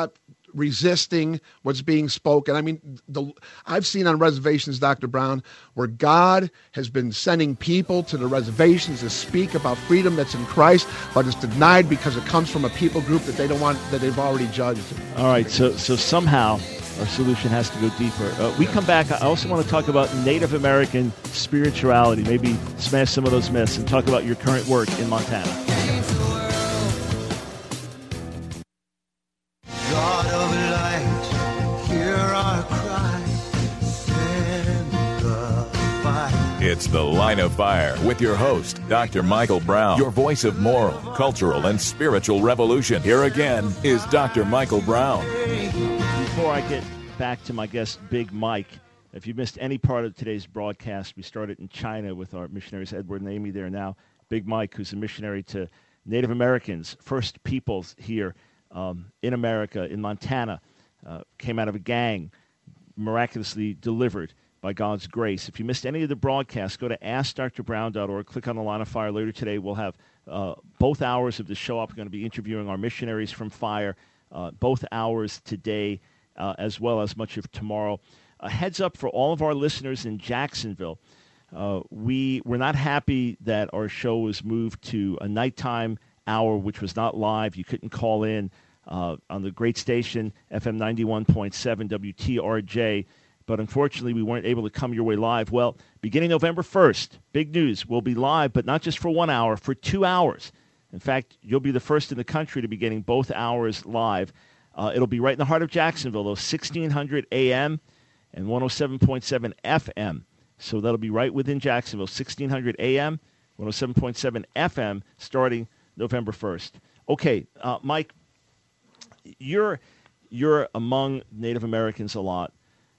resisting what's being spoken. I mean, the, I've seen on reservations, Doctor Brown, where God has been sending people to the reservations to speak about freedom that's in Christ, but it's denied because it comes from a people group that they don't want, that they've already judged. All right, so so somehow our solution has to go deeper. Uh, we come back. I also want to talk about Native American spirituality, maybe smash some of those myths, and talk about your current work in Montana. God of light, hear our cry, send the fire. It's The Line of Fire with your host, Doctor Michael Brown, your voice of moral, cultural, and spiritual revolution. Here again is Doctor Michael Brown. Before I get back to my guest, Big Mike, if you missed any part of today's broadcast, we started in China with our missionaries, Edward and Amy there now. Big Mike, who's a missionary to Native Americans, First Peoples here um, in America, in Montana, uh, came out of a gang, miraculously delivered by God's grace. If you missed any of the broadcasts, go to ask dr brown dot org, click on the Line of Fire. Later today, we'll have uh, both hours of the show up. We're going to be interviewing our missionaries from Fire, uh, both hours today, uh, as well as much of tomorrow. A heads up for all of our listeners in Jacksonville. Uh, we were not happy that our show was moved to a nighttime hour, which was not live. You couldn't call in uh, on the great station, F M ninety-one point seven W T R J. But unfortunately, we weren't able to come your way live. Well, beginning November first, big news, we'll be live, but not just for one hour, for two hours. In fact, you'll be the first in the country to be getting both hours live. Uh, it'll be right in the heart of Jacksonville, though, sixteen hundred A M and one oh seven point seven F M. So that'll be right within Jacksonville, sixteen hundred A M, one oh seven point seven F M, starting November first. Okay, uh, Mike, you're you're among Native Americans a lot.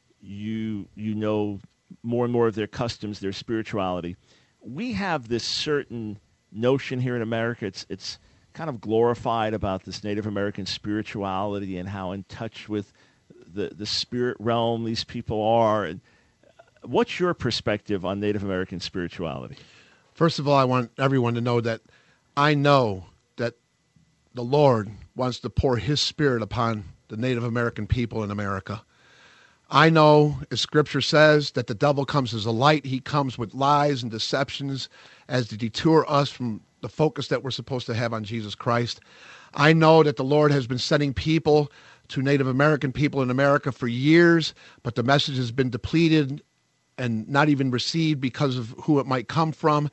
You you know more and more of their customs, their spirituality. We have this certain notion here in America. It's it's kind of glorified about this Native American spirituality and how in touch with the the spirit realm these people are. And what's your perspective on Native American spirituality? First of all, I want everyone to know that I know that the Lord wants to pour his spirit upon the Native American people in America. I know, as Scripture says, that the devil comes as a light. He comes with lies and deceptions as to detour us from the focus that we're supposed to have on Jesus Christ. I know that the Lord has been sending people to Native American people in America for years, but the message has been depleted and not even received because of who it might come from.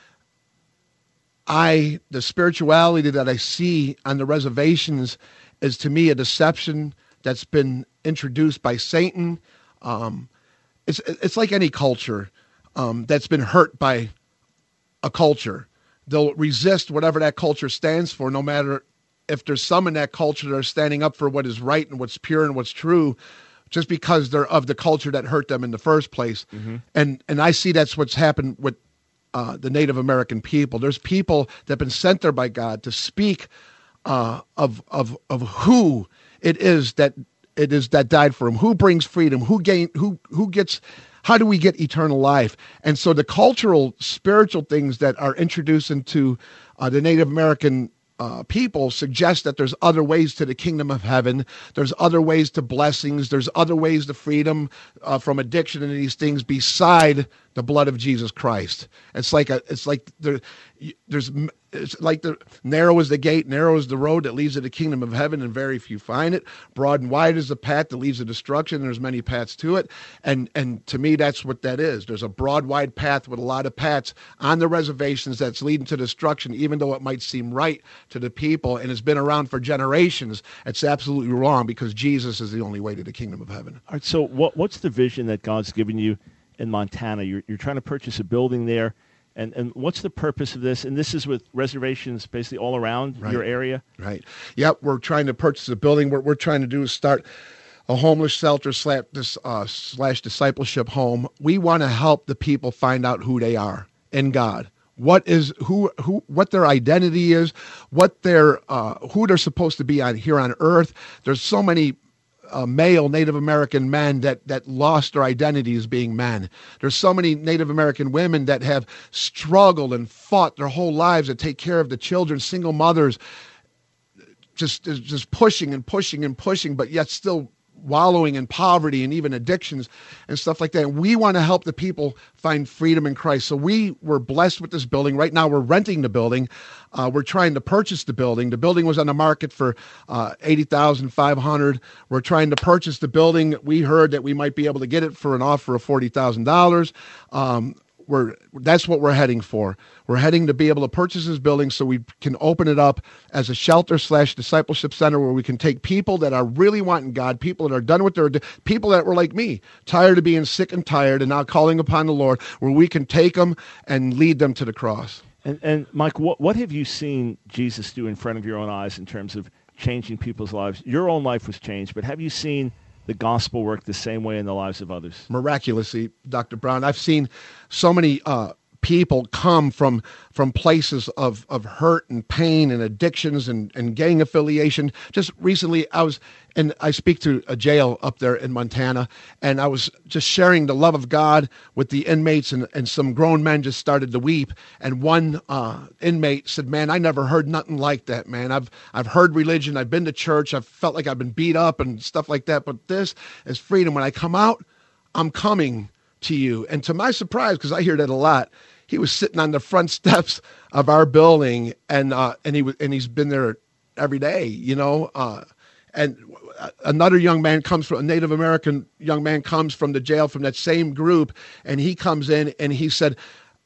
I, the spirituality that I see on the reservations is to me a deception that's been introduced by Satan. Um, it's it's like any culture um, that's been hurt by a culture. They'll resist whatever that culture stands for, no matter if there's some in that culture that are standing up for what is right and what's pure and what's true, just because they're of the culture that hurt them in the first place. Mm-hmm. And and I see that's what's happened with uh, the Native American people. There's people that have been sent there by God to speak uh, of of of who it is that it is that died for him, who brings freedom, who gain, who who gets, how do we get eternal life? And so the cultural, spiritual things that are introduced into uh, the Native American uh, people suggest that there's other ways to the kingdom of heaven. There's other ways to blessings. There's other ways to freedom uh, from addiction and these things beside the blood of Jesus Christ. It's like a, it's like there, there's, it's like the narrow is the gate, narrow is the road that leads to the kingdom of heaven, and very few find it. Broad and wide is the path that leads to destruction, and there's many paths to it. And and to me, that's what that is. There's a broad, wide path with a lot of paths on the reservations that's leading to destruction, even though it might seem right to the people, and it's been around for generations. It's absolutely wrong, because Jesus is the only way to the kingdom of heaven. All right, so what what's the vision that God's given you in Montana? You're you're trying to purchase a building there. And and what's the purpose of this? And this is with reservations basically all around right. your area? Right. Yep, we're trying to purchase a building. What we're trying to do is start a homeless shelter slash, uh, slash discipleship home. We want to help the people find out who they are in God. What is who who what their identity is, what their uh, who they're supposed to be on here on earth. There's so many Uh, male Native American men that that lost their identity as being men. There's so many Native American women that have struggled and fought their whole lives to take care of the children, single mothers, just just pushing and pushing and pushing, but yet still wallowing in poverty and even addictions and stuff like that. And we want to help the people find freedom in Christ. So we were blessed with this building. Right now we're renting the building. Uh, we're trying to purchase the building. The building was on the market for uh, eighty thousand five hundred dollars. We're trying to purchase the building. We heard that we might be able to get it for an offer of forty thousand dollars. Um, We're, that's what we're heading for. We're heading to be able to purchase this building so we can open it up as a shelter slash discipleship center where we can take people that are really wanting God, people that are done with their, people that were like me, tired of being sick and tired and now calling upon the Lord, where we can take them and lead them to the cross. And, and Mike, what, what have you seen Jesus do in front of your own eyes in terms of changing people's lives? Your own life was changed, but have you seen the gospel work the same way in the lives of others? Miraculously, Doctor Brown. I've seen so many uh, people come from from places of, of hurt and pain and addictions and, and gang affiliation. Just recently, I was, and I speak to a jail up there in Montana, and I was just sharing the love of God with the inmates, and, and some grown men just started to weep. And one uh, inmate said, "Man, I never heard nothing like that, man. I've I've heard religion. I've been to church. I've felt like I've been beat up and stuff like that. But this is freedom. When I come out, I'm coming to you." And to my surprise, because I hear that a lot, he was sitting on the front steps of our building, and uh, and he was and he's been there every day, you know. Uh, and another young man comes from a Native American young man comes from the jail from that same group, and he comes in and he said,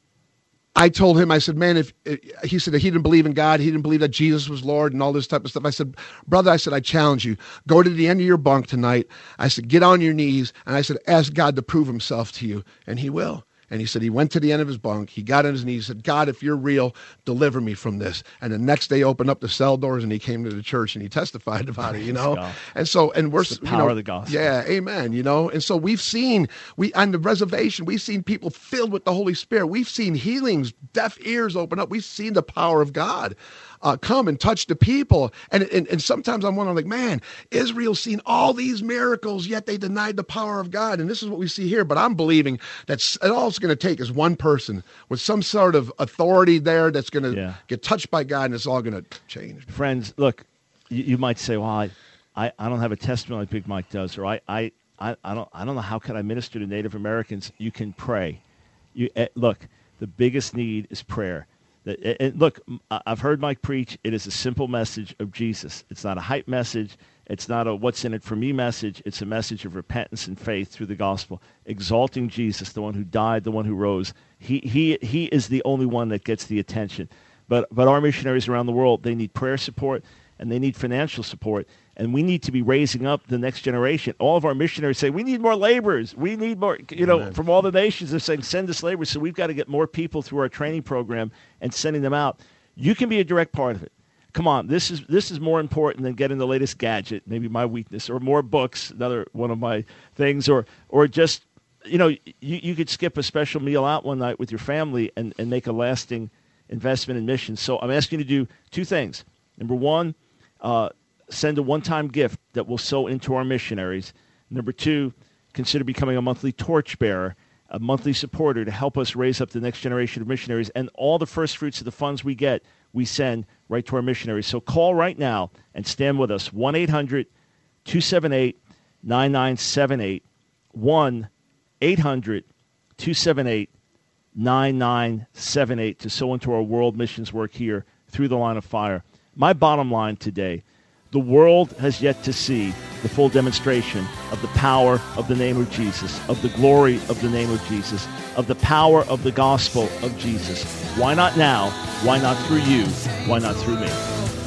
I told him, I said, man, if, if he said that he didn't believe in God, he didn't believe that Jesus was Lord and all this type of stuff. I said, brother, I said, I challenge you, go to the end of your bunk tonight. I said, get on your knees. And I said, ask God to prove himself to you. And he will. And he said he went to the end of his bunk. He got on his knees, said, God, if you're real, deliver me from this. And the next day opened up the cell doors and he came to the church and he testified about it, you know. And so, and we're, it's the power you know, of the gospel. Yeah, amen, you know. And so we've seen, we on the reservation, we've seen people filled with the Holy Spirit. We've seen healings, deaf ears open up. We've seen the power of God Uh, come and touch the people. And, and and sometimes I'm wondering, like, man, Israel's seen all these miracles, yet they denied the power of God. And this is what we see here. But I'm believing that all it's going to take is one person with some sort of authority there that's going to yeah. get touched by God, and it's all going to change. Friends, look, you, you might say, well, I, I, I don't have a testimony like Big Mike does, or I, I, I, I don't I don't know how can I minister to Native Americans. You can pray. You uh, look, the biggest need is prayer. And look, I've heard Mike preach. It is a simple message of Jesus. It's not a hype message. It's not a what's in it for me message. It's a message of repentance and faith through the gospel, exalting Jesus, the one who died, the one who rose. He he he is the only one that gets the attention. But but our missionaries around the world, they need prayer support and they need financial support. And we need to be raising up the next generation. All of our missionaries say, we need more laborers. We need more, you know, Amen. From all the nations. They're saying, send us laborers. So we've got to get more people through our training program and sending them out. You can be a direct part of it. Come on, this is this is more important than getting the latest gadget, maybe my weakness, or more books, another one of my things, or or just, you know, you, you could skip a special meal out one night with your family and, and make a lasting investment in missions. So I'm asking you to do two things. Number one, uh, send a one-time gift that will sow into our missionaries. Number two, consider becoming a monthly torchbearer, a monthly supporter to help us raise up the next generation of missionaries. And all the first fruits of the funds we get, we send right to our missionaries. So call right now and stand with us. one eight hundred two seven eight nine nine seven eight. one eight hundred two seven eight nine nine seven eight to sow into our world missions work here through the Line of Fire. My bottom line today, the world has yet to see the full demonstration of the power of the name of Jesus, of the glory of the name of Jesus, of the power of the gospel of Jesus. Why not now? Why not through you? Why not through me?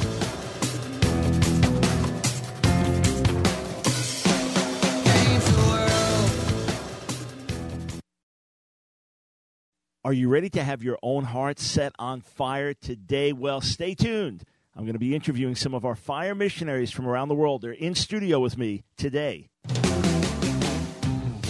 Are you ready to have your own heart set on fire today? Well, stay tuned. I'm going to be interviewing some of our fire missionaries from around the world. They're in studio with me today.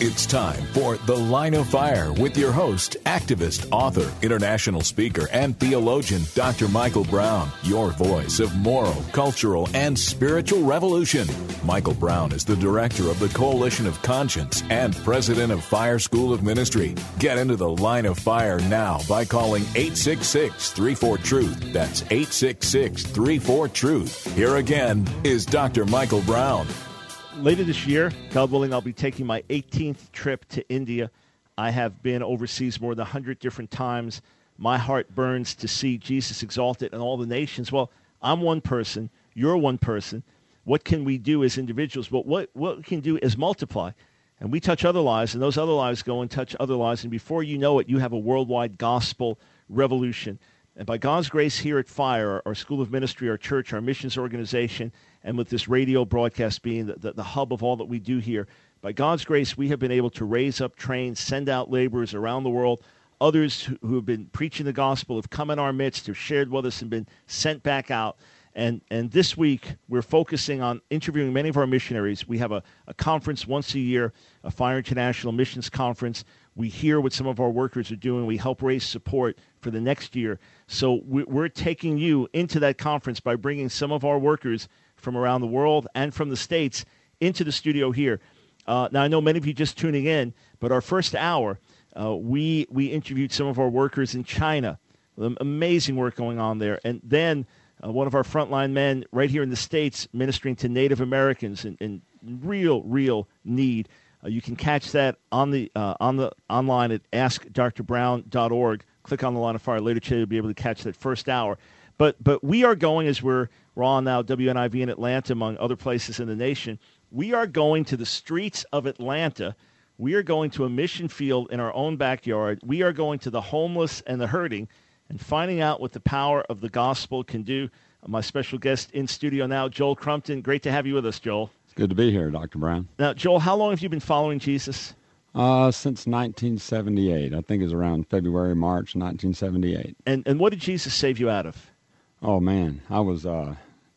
It's time for The Line of Fire with your host, activist, author, international speaker, and theologian, Doctor Michael Brown, your voice of moral, cultural, and spiritual revolution. Michael Brown is the director of the Coalition of Conscience and president of Fire School of Ministry. Get into The Line of Fire now by calling eight six six, three four, TRUTH. That's eight six six, three four, TRUTH. Here again is Doctor Michael Brown. Later this year, God willing, I'll be taking my eighteenth trip to India. I have been overseas more than one hundred different times. My heart burns to see Jesus exalted in all the nations. Well, I'm one person. You're one person. What can we do as individuals? But what, what we can do is multiply. And we touch other lives, and those other lives go and touch other lives. And before you know it, you have a worldwide gospel revolution. And by God's grace here at Fire, our School of Ministry, our church, our missions organization, and with this radio broadcast being the, the, the hub of all that we do here, by God's grace, we have been able to raise up, train, send out laborers around the world. Others who, who have been preaching the gospel have come in our midst, have shared with us, and been sent back out. And and this week, we're focusing on interviewing many of our missionaries. We have a, a conference once a year, a Fire International Missions Conference. We hear what some of our workers are doing. We help raise support for the next year. So we're taking you into that conference by bringing some of our workers from around the world and from the States into the studio here. Uh, now, I know many of you just tuning in, but our first hour, uh, we we interviewed some of our workers in China. Amazing work going on there. And then uh, one of our frontline men right here in the States ministering to Native Americans in, in real, real need. Uh, you can catch that on the uh, on the online at ask dr brown dot org. Click on the Line of Fire later today. You'll be able to catch that first hour. But but we are going, as we're, we're on now, W N I V in Atlanta, among other places in the nation, we are going to the streets of Atlanta. We are going to a mission field in our own backyard. We are going to the homeless and the hurting and finding out what the power of the gospel can do. Uh, my special guest in studio now, Joel Crumpton. Great to have you with us, Joel. It's good to be here, Doctor Brown. Now, Joel, how long have you been following Jesus? Uh, since nineteen seventy-eight. I think it was around February, March nineteen seventy-eight. And and what did Jesus save you out of? Oh, man. I was, uh,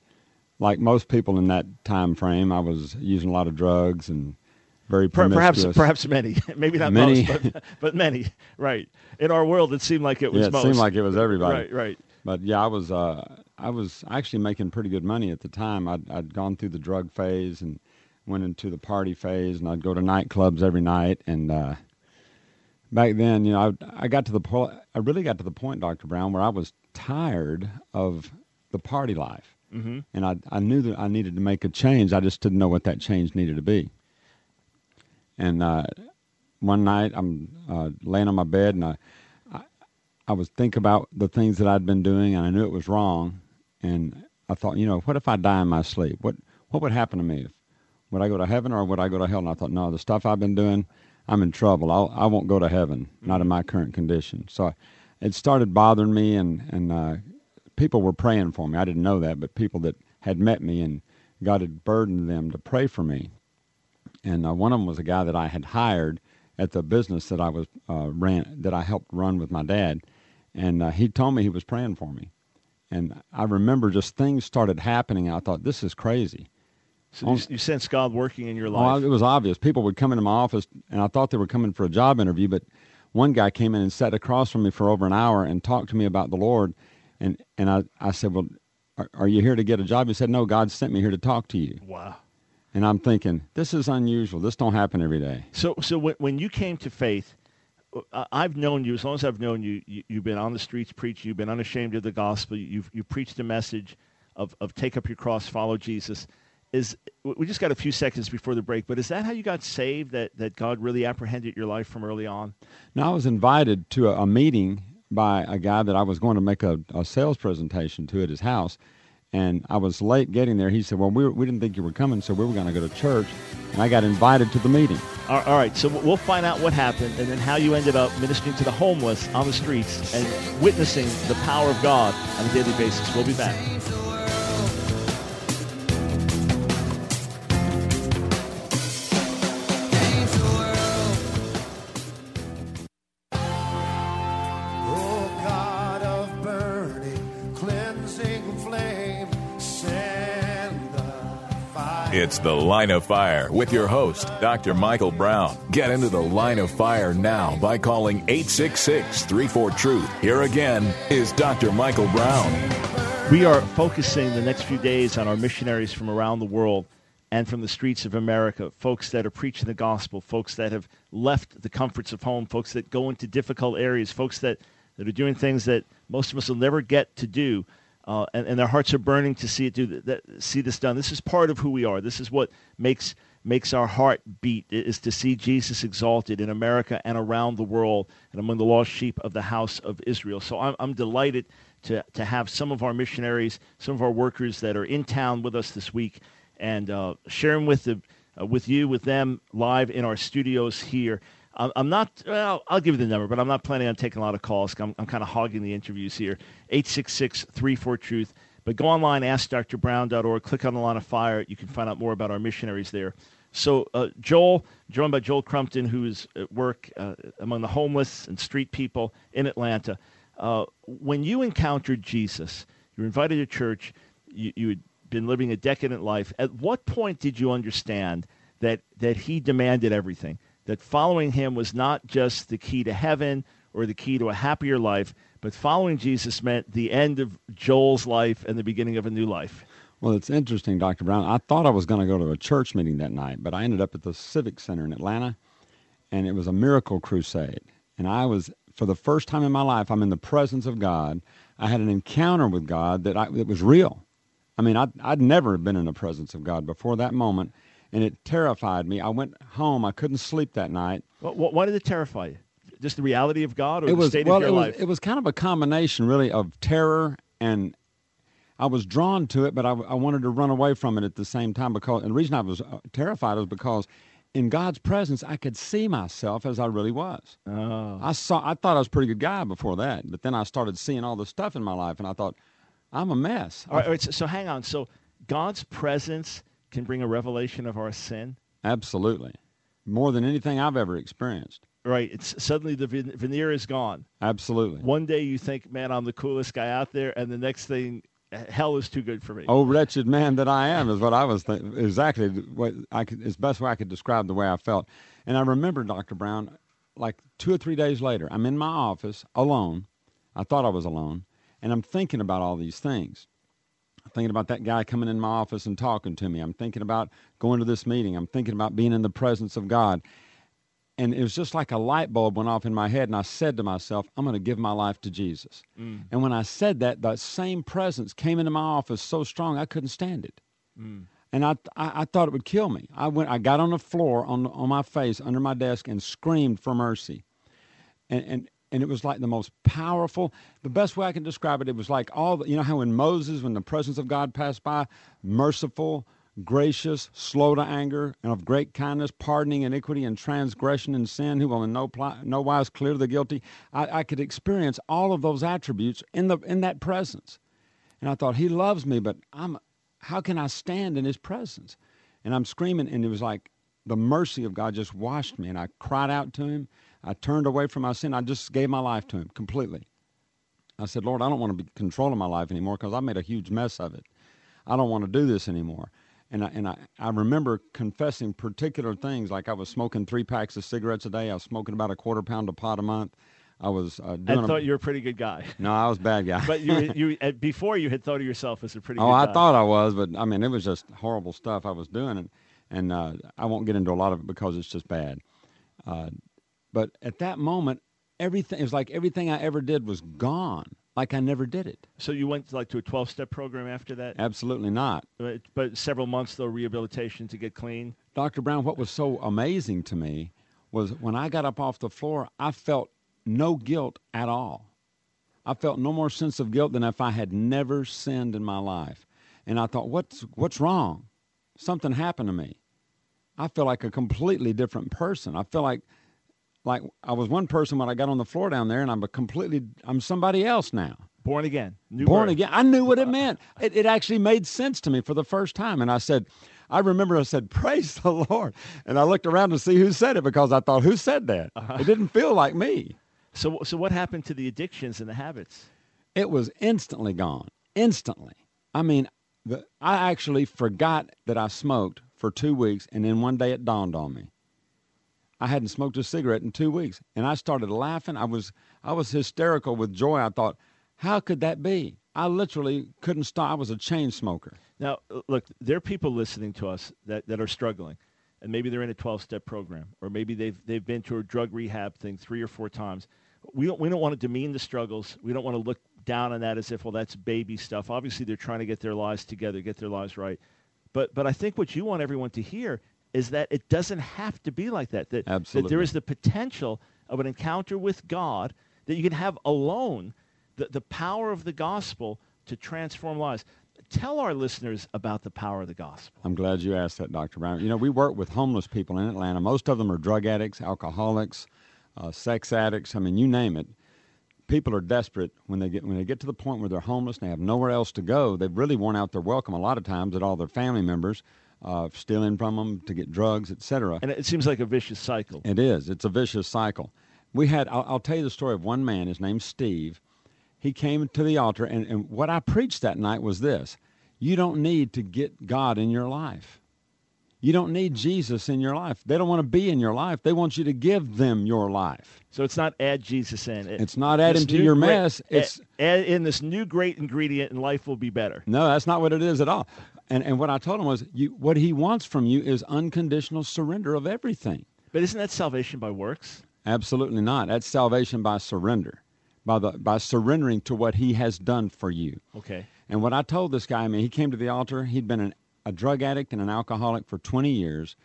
like most people in that time frame, I was using a lot of drugs and very promiscuous. Perhaps perhaps many. Maybe not many. most, but, but many. Right. In our world, it seemed like it was yeah, it most. seemed like it was everybody. Right, right. But, yeah, I was uh, I was actually making pretty good money at the time. I'd, I'd gone through the drug phase and went into the party phase, and I'd go to nightclubs every night. And uh, back then, you know, I, I got to the po- I really got to the point, Doctor Brown, where I was tired of the party life. Mm-hmm. And I, I knew that I needed to make a change. I just didn't know what that change needed to be. And uh, one night, I'm uh, laying on my bed, and I, I, I was thinking about the things that I'd been doing, and I knew it was wrong. And I thought, you know, what if I die in my sleep? What what would happen to me? If, would I go to heaven or would I go to hell? And I thought, no, the stuff I've been doing, I'm in trouble. I'll, I won't go to heaven, not in my current condition. So it started bothering me, and, and uh, people were praying for me. I didn't know that, but people that had met me, and God had burdened them to pray for me. And uh, one of them was a guy that I had hired at the business that I was uh, ran that I helped run with my dad. And uh, he told me he was praying for me. And I remember just things started happening. I thought, this is crazy. So you, you sensed God working in your Well, life. it was obvious. People would come into my office, and I thought they were coming for a job interview, but one guy came in and sat across from me for over an hour and talked to me about the Lord. And, and I, I said, well, are, are you here to get a job? He said, no, God sent me here to talk to you. Wow. And I'm thinking, this is unusual. This don't happen every day. So so when, when you came to faith, I've known you, as long as I've known you, you, you've been on the streets preaching, you've been unashamed of the gospel, you've you preached a message of, of take up your cross, follow Jesus. Is we just got a few seconds before the break, but is that how you got saved, that, that God really apprehended your life from early on? Now, I was invited to a, a meeting by a guy that I was going to make a, a sales presentation to at his house, and I was late getting there. He said, well, we, were, we didn't think you were coming, so we were going to go to church, and I got invited to the meeting. All right, so we'll find out what happened and then how you ended up ministering to the homeless on the streets and witnessing the power of God on a daily basis. We'll be back. It's The Line of Fire with your host, Doctor Michael Brown. Get into the Line of Fire now by calling eight six six, three four, truth. Here again is Doctor Michael Brown. We are focusing the next few days on our missionaries from around the world and from the streets of America, folks that are preaching the gospel, folks that have left the comforts of home, folks that go into difficult areas, folks that, that are doing things that most of us will never get to do. Uh, and, and their hearts are burning to see it do that, see this done. This is part of who we are. This is what makes makes our heart beat, is to see Jesus exalted in America and around the world and among the lost sheep of the house of Israel. So I'm, I'm delighted to to have some of our missionaries, some of our workers that are in town with us this week, and uh, sharing with the uh, with you, with them, live in our studios here. I'm not, well, I'll give you the number, but I'm not planning on taking a lot of calls. I'm, I'm kind of hogging the interviews here. eight six six, three four, truth. But go online, ask dr brown dot org, click on the Line of Fire. You can find out more about our missionaries there. So uh, Joel, joined by Joel Crumpton, who is at work uh, among the homeless and street people in Atlanta. Uh, when you encountered Jesus, you were invited to church, you, you had been living a decadent life. At what point did you understand that that he demanded everything? That following him was not just the key to heaven or the key to a happier life, but following Jesus meant the end of Joel's life and the beginning of a new life? Well, it's interesting, Doctor Brown. I thought I was going to go to a church meeting that night, but I ended up at the Civic Center in Atlanta, and it was a miracle crusade. And I was, for the first time in my life, I'm in the presence of God. I had an encounter with God that, I, that was real. I mean, I'd, I'd never been in the presence of God before that moment. And it terrified me. I went home. I couldn't sleep that night. Well, why did it terrify you? Just the reality of God or it the was, state well, of your it was, life? It was kind of a combination, really, of terror, and I was drawn to it, but I, I wanted to run away from it at the same time. Because, and the reason I was terrified was because in God's presence, I could see myself as I really was. Oh. I saw. I thought I was a pretty good guy before that, but then I started seeing all the stuff in my life, and I thought, I'm a mess. All right, all right, so, so hang on. So God's presence can bring a revelation of our sin? Absolutely. More than anything I've ever experienced. Right. It's suddenly the veneer is gone. Absolutely. One day you think, man, I'm the coolest guy out there, and the next thing, hell is too good for me. Oh, wretched man that I am is what I was thinking. Exactly what I could, is the best way I could describe the way I felt. And I remember, Doctor Brown, like two or three days later, I'm in my office alone. I thought I was alone, and I'm thinking about all these things. I'm thinking about that guy coming in my office and talking to me. I'm thinking about going to this meeting. I'm thinking about being in the presence of God. And it was just like a light bulb went off in my head, and I said to myself, I'm going to give my life to Jesus. Mm. And when I said that, that same presence came into my office so strong I couldn't stand it. Mm. And I, I I thought it would kill me. I went. I got on the floor on on my face under my desk and screamed for mercy. And and And it was like the most powerful, the best way I can describe it, it was like all, the, you know how in Moses, when the presence of God passed by, merciful, gracious, slow to anger, and of great kindness, pardoning iniquity and transgression and sin, who will in no, pli- no wise clear the guilty. I, I could experience all of those attributes in the in that presence. And I thought, he loves me, but I'm, how can I stand in his presence? And I'm screaming, and it was like the mercy of God just washed me, and I cried out to him. I turned away from my sin. I just gave my life to him completely. I said, Lord, I don't want to be controlling my life anymore because I made a huge mess of it. I don't want to do this anymore. And I, and I, I remember confessing particular things, like I was smoking three packs of cigarettes a day. I was smoking about a quarter pound of pot a month. I was uh, doing. I thought a, you were a pretty good guy. No, I was a bad guy. But you, you uh, before you had thought of yourself as a pretty oh, good guy. Oh, I thought I was, but I mean, it was just horrible stuff I was doing. And, and uh, I won't get into a lot of it because it's just bad. Uh, But at that moment, everything, it was like everything I ever did was gone, like I never did it. So you went to like to a twelve-step program after that? Absolutely not. But, but several months, though, rehabilitation to get clean? Doctor Brown, what was so amazing to me was when I got up off the floor, I felt no guilt at all. I felt no more sense of guilt than if I had never sinned in my life. And I thought, what's, what's wrong? Something happened to me. I feel like a completely different person. I feel like Like I was one person when I got on the floor down there, and I'm a completely, I'm somebody else now. Born again. New Born birth. again. I knew what it meant. It, it actually made sense to me for the first time. And I said, I remember I said, praise the Lord. And I looked around to see who said it because I thought, who said that? Uh-huh. It didn't feel like me. So, so what happened to the addictions and the habits? It was instantly gone. Instantly. I mean, the, I actually forgot that I smoked for two weeks, and then one day it dawned on me. I hadn't smoked a cigarette in two weeks, and I started laughing. I was I was hysterical with joy. I thought, how could that be? I literally couldn't stop. I was a chain smoker. Now, look, there are people listening to us that, that are struggling, and maybe they're in a twelve-step program, or maybe they've they've been to a drug rehab thing three or four times. We don't we don't want to demean the struggles. We don't want to look down on that as if, well, that's baby stuff. Obviously, they're trying to get their lives together, get their lives right. But but I think what you want everyone to hear is that it doesn't have to be like that. That, Absolutely. that there is the potential of an encounter with God that you can have alone, the, the power of the gospel to transform lives. Tell our listeners about the power of the gospel. I'm glad you asked that, Doctor Brown. You know, we work with homeless people in Atlanta. Most of them are drug addicts, alcoholics, uh, sex addicts. I mean, you name it. People are desperate when they get when they get to the point where they're homeless and they have nowhere else to go. They've really worn out their welcome a lot of times at all their family members, uh, stealing from them to get drugs, et cetera. And it seems like a vicious cycle. It is. It's a vicious cycle. We had. I'll, I'll tell you the story of one man. His name's Steve. He came to the altar, and, and what I preached that night was this: you don't need to get God in your life. You don't need Jesus in your life. They don't want to be in your life. They want you to give them your life. So it's not add Jesus in. It, it's not add him to your great, mess. It's add, add in this new great ingredient, and life will be better. No, that's not what it is at all. And and what I told him was, you, what he wants from you is unconditional surrender of everything. But isn't that salvation by works? Absolutely not. That's salvation by surrender, by the by surrendering to what he has done for you. Okay. And what I told this guy, I mean, he came to the altar. He'd been an, a drug addict and an alcoholic for twenty years,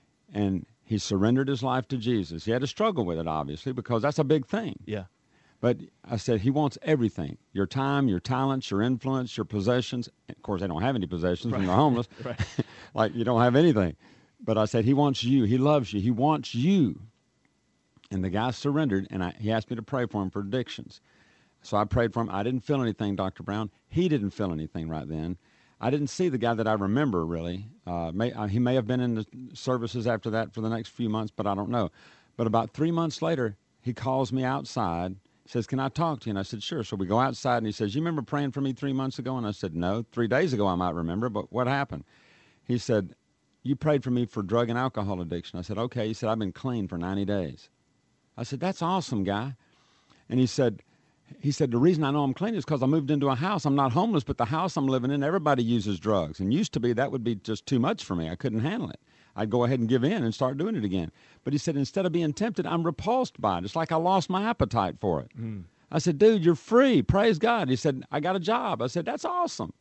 and he surrendered his life to Jesus. He had to struggle with it, obviously, because that's a big thing. Yeah. But I said, he wants everything: your time, your talents, your influence, your possessions. Of course, they don't have any possessions right. when they're homeless. Right. Like, you don't have anything. But I said, he wants you. He loves you. He wants you. And the guy surrendered, and I, he asked me to pray for him for addictions. So I prayed for him. I didn't feel anything, Doctor Brown. He didn't feel anything right then. I didn't see the guy that I remember, really. Uh, may, uh, he may have been in the services after that for the next few months, but I don't know. But about three months later, he calls me outside. He says, can I talk to you? And I said, sure. So we go outside, and he says, you remember praying for me three months ago? And I said, no. Three days ago I might remember, but what happened? He said, you prayed for me for drug and alcohol addiction. I said, okay. He said, I've been clean for ninety days. I said, that's awesome, guy. And he said, He said, the reason I know I'm clean is because I moved into a house. I'm not homeless, but the house I'm living in, everybody uses drugs. And used to be, that would be just too much for me. I couldn't handle it. I'd go ahead and give in and start doing it again. But he said, instead of being tempted, I'm repulsed by it. It's like I lost my appetite for it. Mm. I said, dude, you're free. Praise God. He said, I got a job. I said, that's awesome.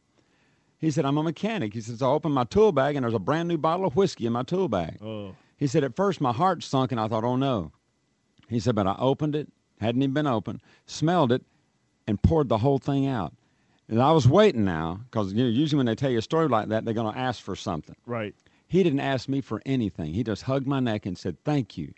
He said, I'm a mechanic. He said, so I opened my tool bag, and there's a brand new bottle of whiskey in my tool bag. Oh. He said, at first my heart sunk, and I thought, oh, no. He said, but I opened it, hadn't even been opened, smelled it, and poured the whole thing out. And I was waiting now, because you know, usually when they tell you a story like that, they're going to ask for something. Right. He didn't ask me for anything. He just hugged my neck and said, thank you,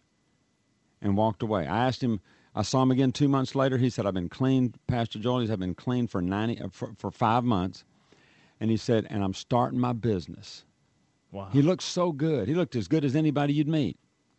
and walked away. I asked him, I saw him again two months later. He said, I've been clean, Pastor Joel. He said, I've been clean for, ninety, uh, for, for five months. And he said, and I'm starting my business. Wow. He looked so good. He looked as good as anybody you'd meet.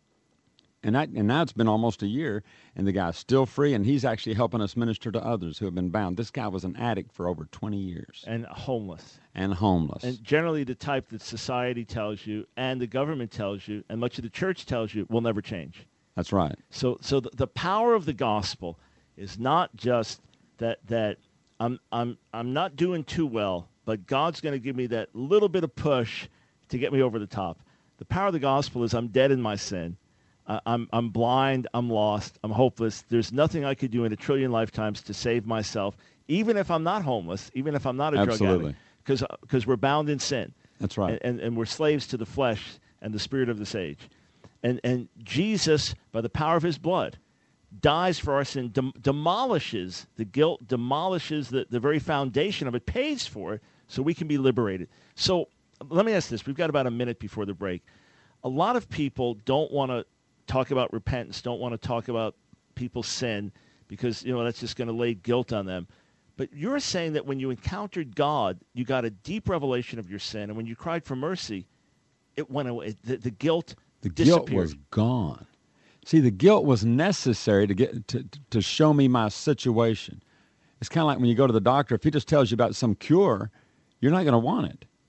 And, that, and now it's been almost a year, and the guy's still free, and he's actually helping us minister to others who have been bound. This guy was an addict for over twenty years. And homeless. And homeless. And generally the type that society tells you and the government tells you and much of the church tells you will never change. That's right. So so the, the power of the gospel is not just that that I'm I'm I'm not doing too well, but God's going to give me that little bit of push to get me over the top. The power of the gospel is I'm dead in my sin. Uh, I'm I'm blind, I'm lost, I'm hopeless. There's nothing I could do in a trillion lifetimes to save myself, even if I'm not homeless, even if I'm not a Absolutely. drug addict, because we're bound in sin. That's right. And, and, and we're slaves to the flesh and the spirit of this age. And, and Jesus, by the power of his blood, dies for our sin, dem- demolishes the guilt, demolishes the, the very foundation of it, pays for it, so we can be liberated. So let me ask this. We've got about a minute before the break. A lot of people don't want to talk about repentance, don't want to talk about people's sin because, you know, that's just going to lay guilt on them. But you're saying that when you encountered God, you got a deep revelation of your sin, and when you cried for mercy, it went away. The, the guilt the disappeared. guilt was gone. See, the guilt was necessary to get to, to show me my situation. It's kind of like when you go to the doctor. If he just tells you about some cure, you're not going to want it.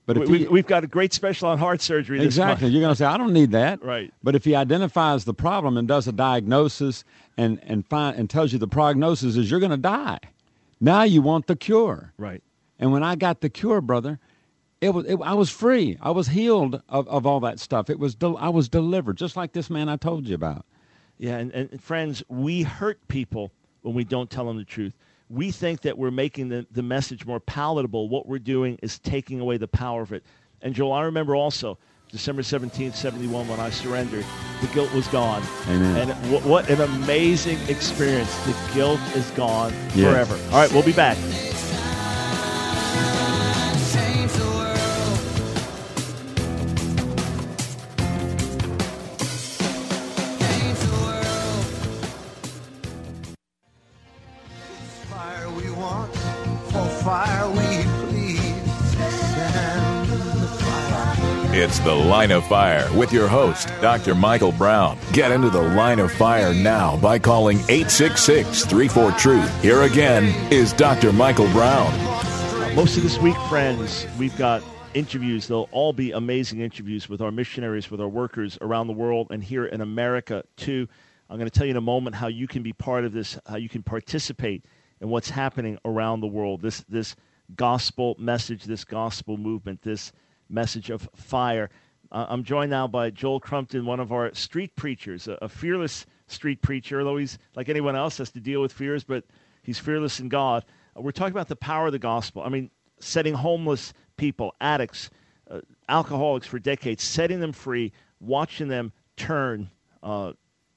But if we, he, we've got a great special on heart surgery this exactly, month. you're going to say, I don't need that. Right. But if he identifies the problem and does a diagnosis and and find and tells you the prognosis is you're going to die, now you want the cure. Right. And when I got the cure, brother, it was it, I was free. I was healed of, of all that stuff. It was del- I was delivered, just like this man I told you about. Yeah, and, and friends, we hurt people when we don't tell them the truth. We think that we're making the, the message more palatable. What we're doing is taking away the power of it. And Joel, I remember also December seventeenth, seventy-one, when I surrendered, the guilt was gone. Amen. And what, what an amazing experience. The guilt is gone Yes. forever. All right, we'll be back. Fire we want, for fire we plead. Send the fire. It's The Line of Fire with your host, Doctor Michael Brown. Get into The Line of Fire now by calling eight six six, three four, TRUTH. Here again is Doctor Michael Brown. Most of this week, friends, we've got interviews. They'll all be amazing interviews with our missionaries, with our workers around the world and here in America, too. I'm going to tell you in a moment how you can be part of this, how you can participate in what's happening around the world, this this gospel message, this gospel movement, this message of fire. Uh, I'm joined now by Joel Crumpton, one of our street preachers, a, a fearless street preacher, although he's, like anyone else, has to deal with fears, but he's fearless in God. Uh, we're talking about the power of the gospel. I mean, setting homeless people, addicts, uh, alcoholics for decades, setting them free, watching them turn. Uh,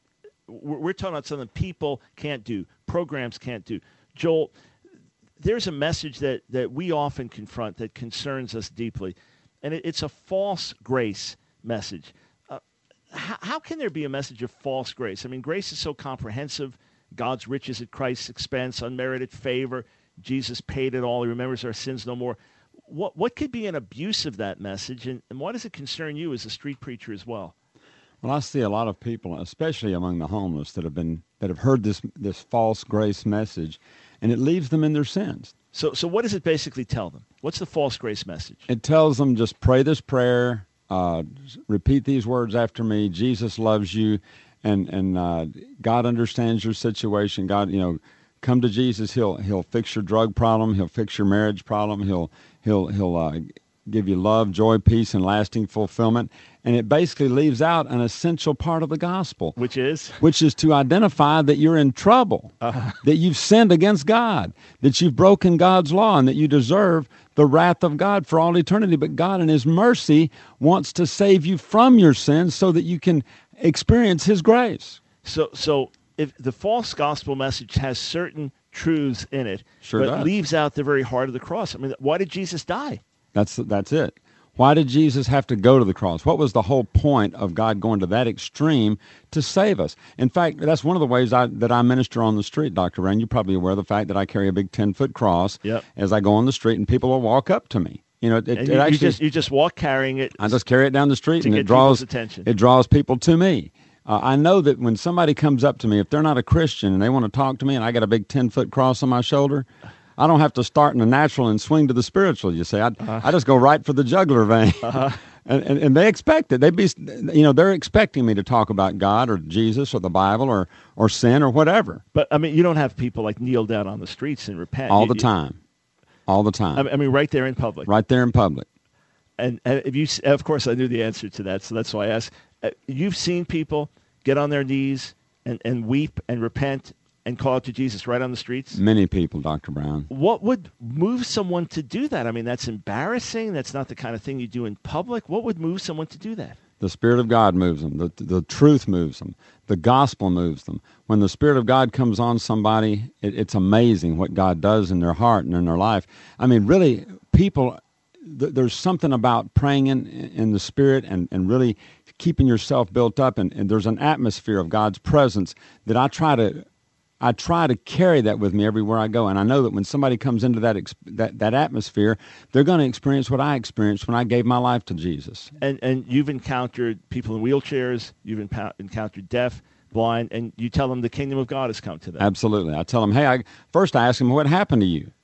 we're, we're talking about something people can't do, programs can't do. Joel, there's a message that, that we often confront that concerns us deeply, and it, it's a false grace message. Uh, how, how can there be a message of false grace? I mean, grace is so comprehensive. God's riches at Christ's expense, unmerited favor. Jesus paid it all. He remembers our sins no more. What what could be an abuse of that message, and, and why does it concern you as a street preacher as well? Well, I see a lot of people, especially among the homeless, that have been that have heard this this false grace message, and it leaves them in their sins. So, so what does it basically tell them? What's the false grace message? It tells them just pray this prayer, uh, repeat these words after me. Jesus loves you, and and uh, God understands your situation. God, you know, come to Jesus. He'll he'll fix your drug problem. He'll fix your marriage problem. He'll he'll he'll uh, give you love, joy, peace, and lasting fulfillment. And it basically leaves out an essential part of the gospel. Which is? Which is to identify that you're in trouble, uh-huh. that you've sinned against God, that you've broken God's law, and that you deserve the wrath of God for all eternity. But God in His mercy wants to save you from your sins so that you can experience His grace. So, so if the false gospel message has certain truths in it, sure but does. leaves out the very heart of the cross. I mean, why did Jesus die? That's that's it. Why did Jesus have to go to the cross? What was the whole point of God going to that extreme to save us? In fact, that's one of the ways I, that I minister on the street, Doctor Brown. You're probably aware of the fact that I carry a big ten-foot cross yep. as I go on the street, and people will walk up to me. You know, it, and it you, actually you just you just walk carrying it. I just carry it down the street, to and get it draws attention. It draws people to me. Uh, I know that when somebody comes up to me, if they're not a Christian and they want to talk to me, and I got a big ten-foot cross on my shoulder, I don't have to start in the natural and swing to the spiritual. You say, I, uh-huh. I just go right for the jugular vein, uh-huh. and, and and they expect it. They be, you know, they're expecting me to talk about God or Jesus or the Bible or or sin or whatever. But I mean, you don't have people like kneel down on the streets and repent all you, the time, all the time. I mean, right there in public, right there in public. And, and if you, of course, I knew the answer to that, so that's why I asked. Uh, you've seen people get on their knees and, and weep and repent and call out to Jesus right on the streets? Many people, Doctor Brown. What would move someone to do that? I mean, that's embarrassing. That's not the kind of thing you do in public. What would move someone to do that? The Spirit of God moves them. The, the truth moves them. The gospel moves them. When the Spirit of God comes on somebody, it, it's amazing what God does in their heart and in their life. I mean, really, people, th- there's something about praying in, in the Spirit and, and really keeping yourself built up, and, and there's an atmosphere of God's presence that I try to I try to carry that with me everywhere I go. And I know that when somebody comes into that ex- that, that atmosphere, they're going to experience what I experienced when I gave my life to Jesus. And and you've encountered people in wheelchairs, you've impo- encountered deaf, blind, and you tell them the kingdom of God has come to them. Absolutely. I tell them, hey, I, first I ask them, what happened to you?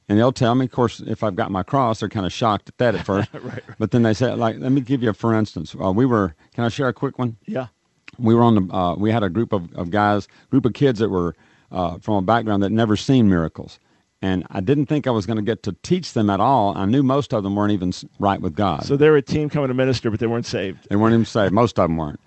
And they'll tell me, of course, if I've got my cross, they're kind of shocked at that at first. right, right. But then they say, like, let me give you a for instance. Uh, we were, can I share a quick one? Yeah. We were on the, uh, we had a group of, of guys, group of kids that were uh, from a background that never seen miracles. And I didn't think I was going to get to teach them at all. I knew most of them weren't even right with God. So they were a team coming to minister, but they weren't saved. They weren't even saved. Most of them weren't.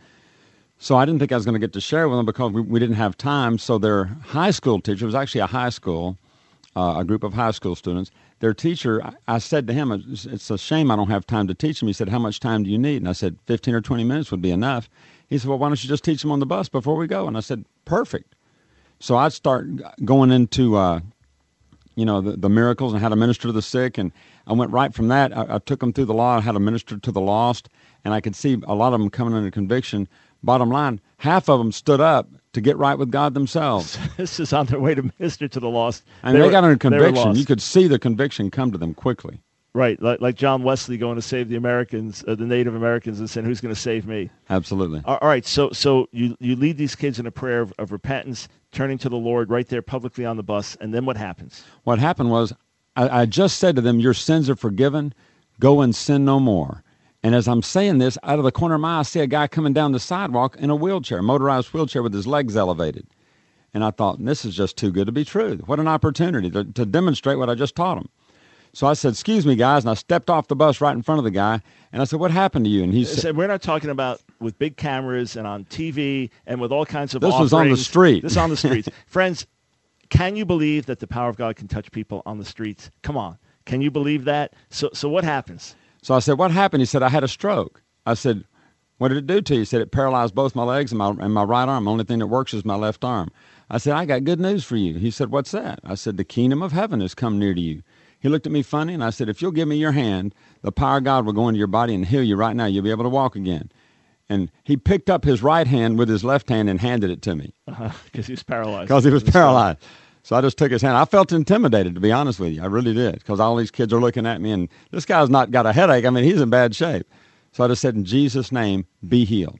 So I didn't think I was going to get to share with them because we, we didn't have time. So their high school teacher, it was actually a high school, uh, a group of high school students. Their teacher, I, I said to him, it's, it's a shame I don't have time to teach them. He said, how much time do you need? And I said, fifteen or twenty minutes would be enough. He said, well, why don't you just teach them on the bus before we go? And I said, perfect. So I'd start going into, uh, you know, the, the miracles and how to minister to the sick. And I went right from that. I, I took them through the law, how to minister to the lost. And I could see a lot of them coming under conviction. Bottom line, half of them stood up to get right with God themselves. This is on their way to minister to the lost. And they, they were, got under conviction. You You could see the conviction come to them quickly. Right, like, like John Wesley going to save the Americans, uh, the Native Americans, and saying, who's going to save me? Absolutely. All right, so so you, you lead these kids in a prayer of, of repentance, turning to the Lord right there publicly on the bus, and then what happens? What happened was I, I just said to them, your sins are forgiven. Go and sin no more. And as I'm saying this, out of the corner of my eye, I see a guy coming down the sidewalk in a wheelchair, motorized wheelchair with his legs elevated. And I thought, this is just too good to be true. What an opportunity to, to demonstrate what I just taught him. So I said, excuse me, guys, and I stepped off the bus right in front of the guy, and I said, what happened to you? And he said, said, we're not talking about with big cameras and on T V and with all kinds of This offerings. was on the street. This is on the streets. Friends, can you believe that the power of God can touch people on the streets? Come on. Can you believe that? So, so what happens? So I said, what happened? He said, I had a stroke. I said, what did it do to you? He said, it paralyzed both my legs and my, and my right arm. The only thing that works is my left arm. I said, I got good news for you. He said, what's that? I said, the kingdom of heaven has come near to you. He looked at me funny, and I said, if you'll give me your hand, the power of God will go into your body and heal you right now. You'll be able to walk again. And he picked up his right hand with his left hand and handed it to me. Because uh-huh, he was paralyzed. Because he was paralyzed. So I just took his hand. I felt intimidated, to be honest with you. I really did, because all these kids are looking at me, and this guy's not got a headache. I mean, he's in bad shape. So I just said, in Jesus' name, be healed.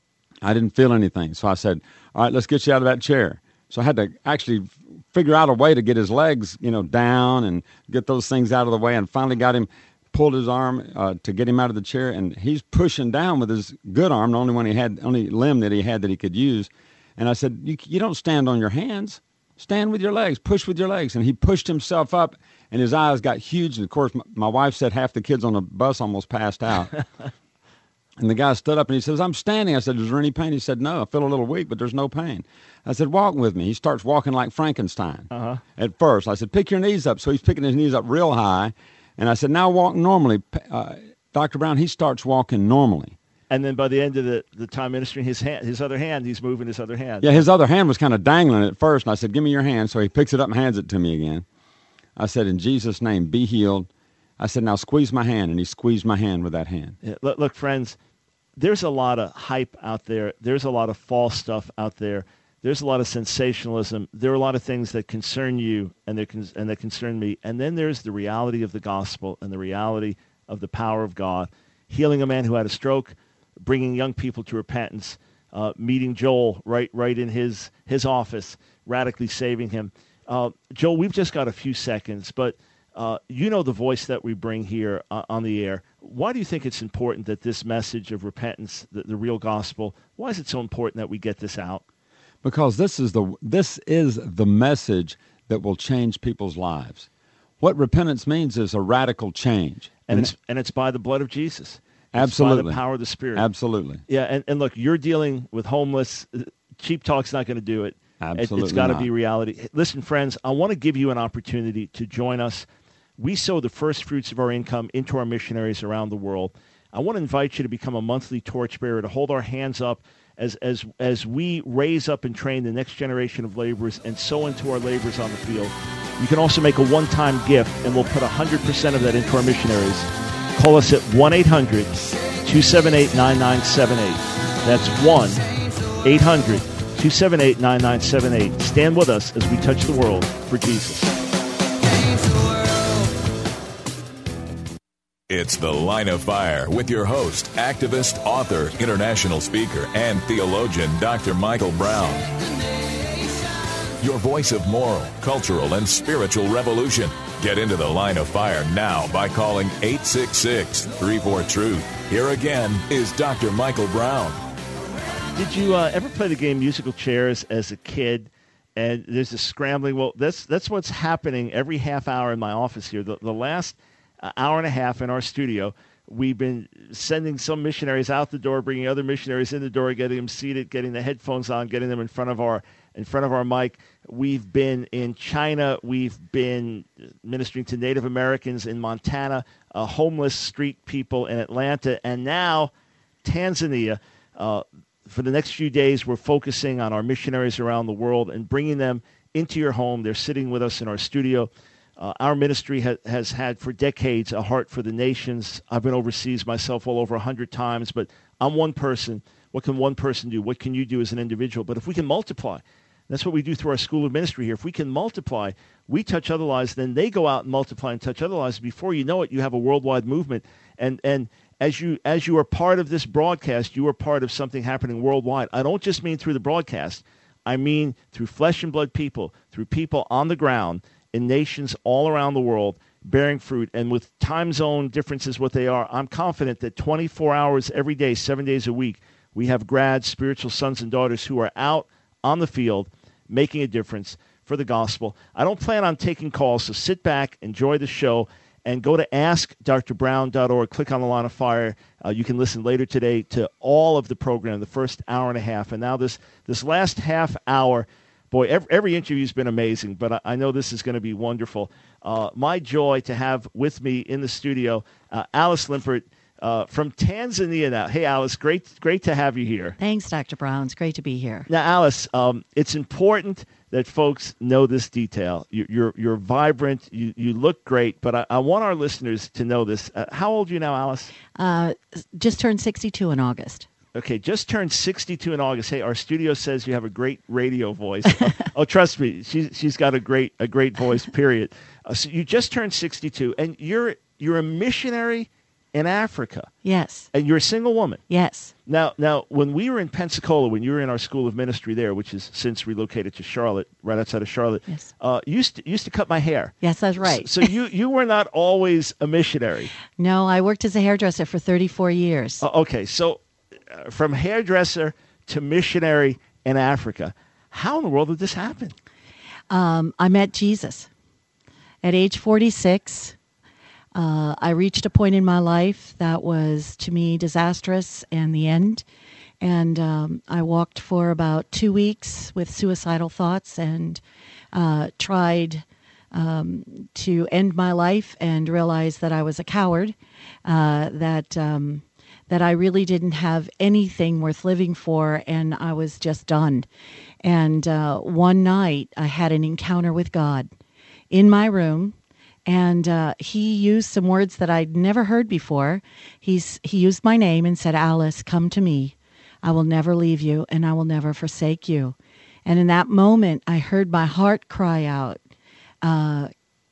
I didn't feel anything. So I said, all right, let's get you out of that chair. So I had to actually figure out a way to get his legs, you know, down and get those things out of the way, and finally got him, pulled his arm uh, to get him out of the chair, and he's pushing down with his good arm, the only one he had, only limb that he had that he could use. And I said, you, you don't stand on your hands. Stand with your legs. Push with your legs. And he pushed himself up, and his eyes got huge. And, of course, my, my wife said half the kids on the bus almost passed out. And the guy stood up, and he says, I'm standing. I said, is there any pain? He said, no, I feel a little weak, but there's no pain. I said, walk with me. He starts walking like Frankenstein uh-huh. at first. I said, pick your knees up. So he's picking his knees up real high. And I said, now walk normally. Uh, Doctor Brown, he starts walking normally. And then by the end of the, the time ministering, his hand, his other hand, he's moving his other hand. Yeah, his other hand was kind of dangling at first. And I said, give me your hand. So he picks it up and hands it to me again. I said, in Jesus' name, be healed. I said, now squeeze my hand. And he squeezed my hand with that hand. Yeah, look, look, friends, there's a lot of hype out there. There's a lot of false stuff out there. There's a lot of sensationalism. There are a lot of things that concern you and, con- and that concern me. And then there's the reality of the gospel and the reality of the power of God. Healing a man who had a stroke, bringing young people to repentance, uh, meeting Joel right right in his, his office, radically saving him. Uh, Joel, we've just got a few seconds, but uh, you know the voice that we bring here uh, on the air. Why do you think it's important that this message of repentance, the, the real gospel, why is it so important that we get this out? Because this is the this is the message that will change people's lives. What repentance means is a radical change. And, and it's and it's by the blood of Jesus. Absolutely. It's by the power of the Spirit. Absolutely. Yeah, and, and look, you're dealing with homeless. Cheap talk's not going to do it. Absolutely it, It's got to not. be reality. Listen, friends, I want to give you an opportunity to join us. We sow the first fruits of our income into our missionaries around the world. I want to invite you to become a monthly torchbearer, to hold our hands up as as as we raise up and train the next generation of laborers and sow into our laborers on the field. You can also make a one-time gift, and we'll put one hundred percent of that into our missionaries. Call us at one eight hundred two seven eight nine nine seven eight. That's one eight hundred two seven eight nine nine seven eight. Stand with us as we touch the world for Jesus. It's The Line of Fire with your host, activist, author, international speaker, and theologian, Doctor Michael Brown. Your voice of moral, cultural, and spiritual revolution. Get into the line of fire now by calling eight six six, three four, truth. Here again is Doctor Michael Brown. Did you uh, ever play the game musical chairs as a kid? And there's a scrambling. Well, that's that's what's happening every half hour in my office here. The, the last uh, hour and a half in our studio, we've been sending some missionaries out the door, bringing other missionaries in the door, getting them seated, getting the headphones on, getting them in front of our in front of our mic. We've been in China. We've been ministering to Native Americans in Montana, uh, homeless street people in Atlanta, and now Tanzania. Uh, For the next few days, we're focusing on our missionaries around the world and bringing them into your home. They're sitting with us in our studio. Uh, our ministry ha- has had for decades a heart for the nations. I've been overseas myself well over one hundred times, but I'm one person. What can one person do? What can you do as an individual? But if we can multiply, that's what we do through our school of ministry here. If we can multiply, we touch other lives, then they go out and multiply and touch other lives. Before you know it, you have a worldwide movement. And and As you as you are part of this broadcast, you are part of something happening worldwide. I don't just mean through the broadcast. I mean through flesh and blood people, through people on the ground in nations all around the world bearing fruit. And with time zone differences, what they are, I'm confident that twenty-four hours every day, seven days a week, we have grads, spiritual sons and daughters who are out on the field making a difference for the gospel. I don't plan on taking calls, so sit back, enjoy the show, and go to ask dr brown dot org. Click on the line of fire. Uh, you can listen later today to all of the program, the first hour and a half. And now this this last half hour, boy, every, every interview's been amazing, but I, I know this is going to be wonderful. Uh, my joy to have with me in the studio uh, Alice Limpert uh, from Tanzania now. Hey, Alice, great, great to have you here. Thanks, Doctor Brown. It's great to be here. Now, Alice, um, it's important that folks know this detail. You're you're, you're vibrant. You you look great, but I, I want our listeners to know this. Uh, how old are you now, Alice? Uh, just turned sixty-two in August. Okay, just turned sixty-two in August. Hey, our studio says you have a great radio voice. oh, oh, trust me, she's she's got a great a great voice. Period. Uh, so you just turned sixty-two, and you're you're a missionary in Africa. Yes. And you're a single woman. Yes. Now, now, when we were in Pensacola, when you were in our school of ministry there, which has since relocated to Charlotte, right outside of Charlotte, yes. uh, you used to, used to cut my hair. Yes, that's right. So, so you, you were not always a missionary. No, I worked as a hairdresser for thirty-four years. Uh, okay, so uh, from hairdresser to missionary in Africa, how in the world did this happen? Um, I met Jesus at age forty-six. Uh, I reached a point in my life that was, to me, disastrous and the end. And um, I walked for about two weeks with suicidal thoughts and uh, tried um, to end my life and realized that I was a coward, uh, that um, that I really didn't have anything worth living for, and I was just done. And uh, one night, I had an encounter with God in my room. And uh, he used some words that I'd never heard before. He's he used my name and said, "Alice, come to me. I will never leave you, and I will never forsake you." And in that moment, I heard my heart cry out uh,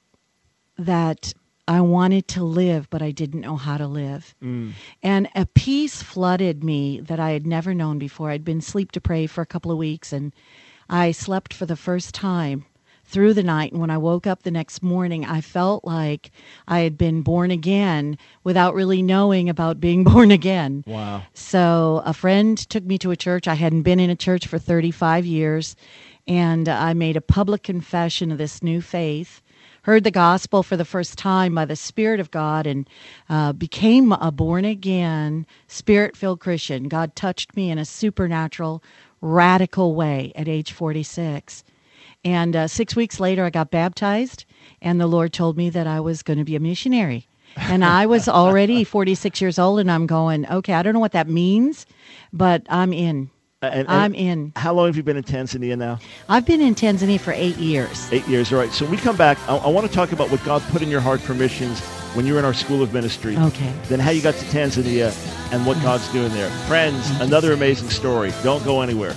that I wanted to live, but I didn't know how to live. Mm. And a peace flooded me that I had never known before. I'd been sleep deprived for a couple of weeks, and I slept for the first time through the night. And when I woke up the next morning, I felt like I had been born again without really knowing about being born again. Wow. So a friend took me to a church. I hadn't been in a church for thirty-five years. And I made a public confession of this new faith, heard the gospel for the first time by the Spirit of God, and uh, became a born-again, Spirit-filled Christian. God touched me in a supernatural, radical way at age forty-six. And uh, six weeks later, I got baptized, and the Lord told me that I was going to be a missionary. And I was already forty-six years old, and I'm going, okay, I don't know what that means, but I'm in. Uh, and, and I'm in. How long have you been in Tanzania now? I've been in Tanzania for eight years. Eight years, all right. So we come back. I, I want to talk about what God put in your heart for missions when you were in our school of ministry. Okay. Then how you got to Tanzania and what God's doing there. Friends, another amazing story. Don't go anywhere.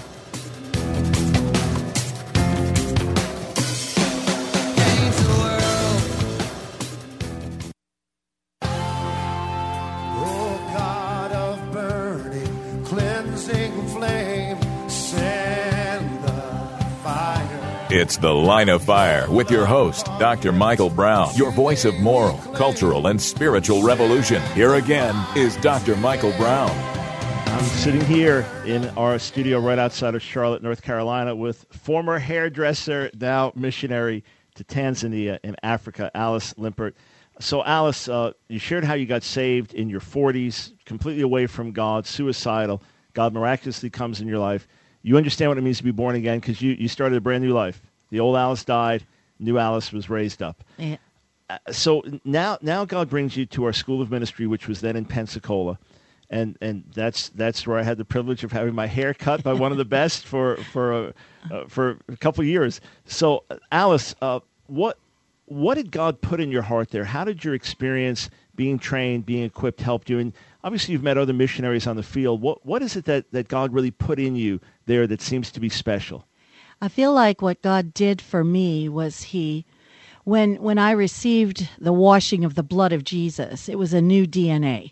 Flame, send the fire. It's The Line of Fire with your host, Doctor Michael Brown, your voice of moral, cultural, and spiritual revolution. Here again is Doctor Michael Brown. I'm sitting here in our studio right outside of Charlotte, North Carolina, with former hairdresser, now missionary to Tanzania in Africa, Alice Limpert. So, Alice, uh, you shared how you got saved in your forties, completely away from God, suicidal. God miraculously comes in your life. You understand what it means to be born again because you, you started a brand new life. The old Alice died, new Alice was raised up. Yeah. Uh, so now now God brings you to our School of Ministry, which was then in Pensacola. And and that's that's where I had the privilege of having my hair cut by one of the best for for a, uh, for a couple of years. So, Alice, uh, what what did God put in your heart there? How did your experience being trained, being equipped, helped you? And obviously, you've met other missionaries on the field. What what is it that, that God really put in you there that seems to be special? I feel like what God did for me was He, when when I received the washing of the blood of Jesus, it was a new D N A.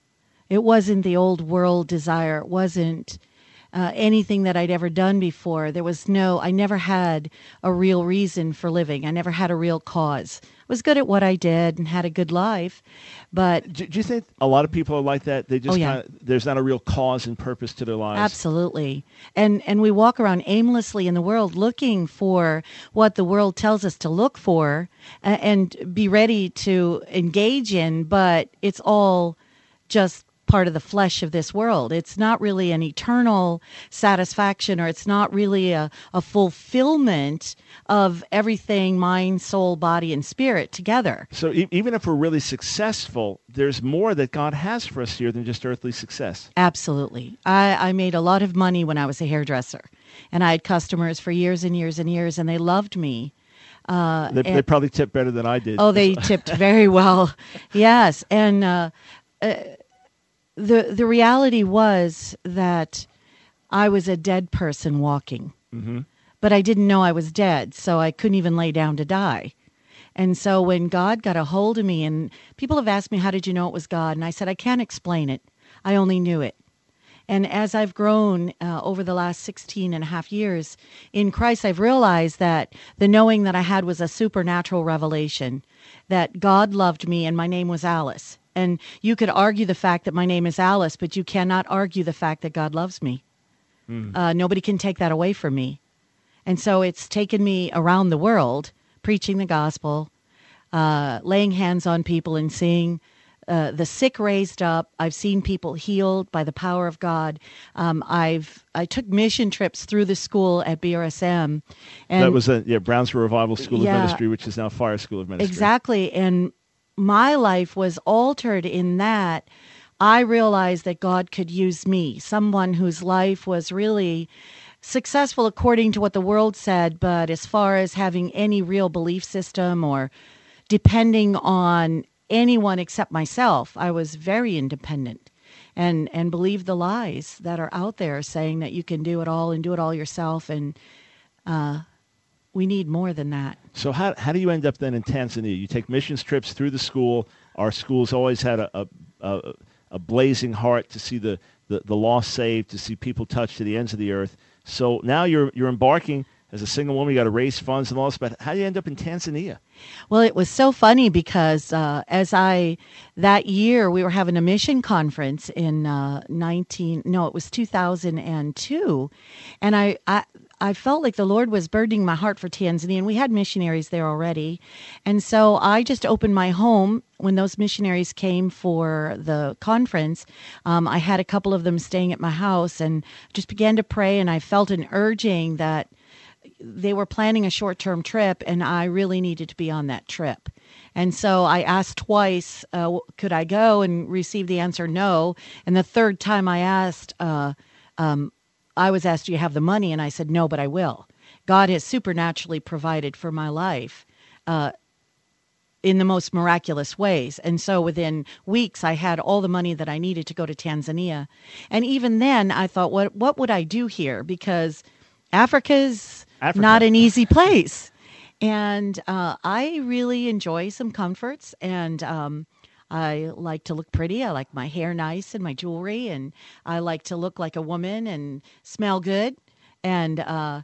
It wasn't the old world desire. It wasn't uh, anything that I'd ever done before. There was no, I never had a real reason for living. I never had a real cause. I was good at what I did and had a good life, but... Do, do you think a lot of people are like that? They just oh, yeah. kinda, there's not a real cause and purpose to their lives. Absolutely. And and we walk around aimlessly in the world looking for what the world tells us to look for uh, and be ready to engage in, but it's all just part of the flesh of this world. It's not really an eternal satisfaction, or it's not really a, a fulfillment of everything, mind, soul, body, and spirit together. So e- even if we're really successful, there's more that God has for us here than just earthly success. Absolutely. I, I made a lot of money when I was a hairdresser, and I had customers for years and years and years, and they loved me. Uh, they, and, they probably tipped better than I did. Oh, they tipped very well. Yes. And uh, uh, the the reality was that I was a dead person walking, mm-hmm. but I didn't know I was dead, so I couldn't even lay down to die. And so when God got a hold of me, and people have asked me, how did you know it was God? And I said, I can't explain it. I only knew it. And as I've grown uh, over the last sixteen and a half years in Christ, I've realized that the knowing that I had was a supernatural revelation, that God loved me and my name was Alice. And you could argue the fact that my name is Alice, but you cannot argue the fact that God loves me. Mm. Uh, nobody can take that away from me. And so it's taken me around the world, preaching the gospel, uh, laying hands on people and seeing uh, the sick raised up. I've seen people healed by the power of God. Um, I've I took mission trips through the school at B R S M. And that was a yeah, Brownsville Revival School yeah, of Ministry, which is now Fire School of Ministry. Exactly. And my life was altered in that I realized that God could use me, someone whose life was really successful according to what the world said, but as far as having any real belief system or depending on anyone except myself, I was very independent and, and believed the lies that are out there saying that you can do it all and do it all yourself. And uh, we need more than that. So how how do you end up then in Tanzania? You take missions trips through the school. Our school's always had a a, a, a blazing heart to see the, the, the lost saved, to see people touched to the ends of the earth. So now you're you're embarking as a single woman. You got to raise funds and all this. But how do you end up in Tanzania? Well, it was so funny because uh, as I that year we were having a mission conference in uh, nineteen no it was two thousand two, and I. I I felt like the Lord was burdening my heart for Tanzania, and we had missionaries there already. And so I just opened my home when those missionaries came for the conference. Um, I had a couple of them staying at my house and just began to pray, and I felt an urging that they were planning a short-term trip, and I really needed to be on that trip. And so I asked twice, uh, could I go, and received the answer no. And the third time I asked, uh, um, I was asked, do you have the money? And I said, no, but I will. God has supernaturally provided for my life uh, in the most miraculous ways. And so within weeks, I had all the money that I needed to go to Tanzania. And even then, I thought, what what would I do here? Because Africa's Africa. not an easy place. And uh, I really enjoy some comforts, and um I like to look pretty. I like my hair nice and my jewelry, and I like to look like a woman and smell good. And uh,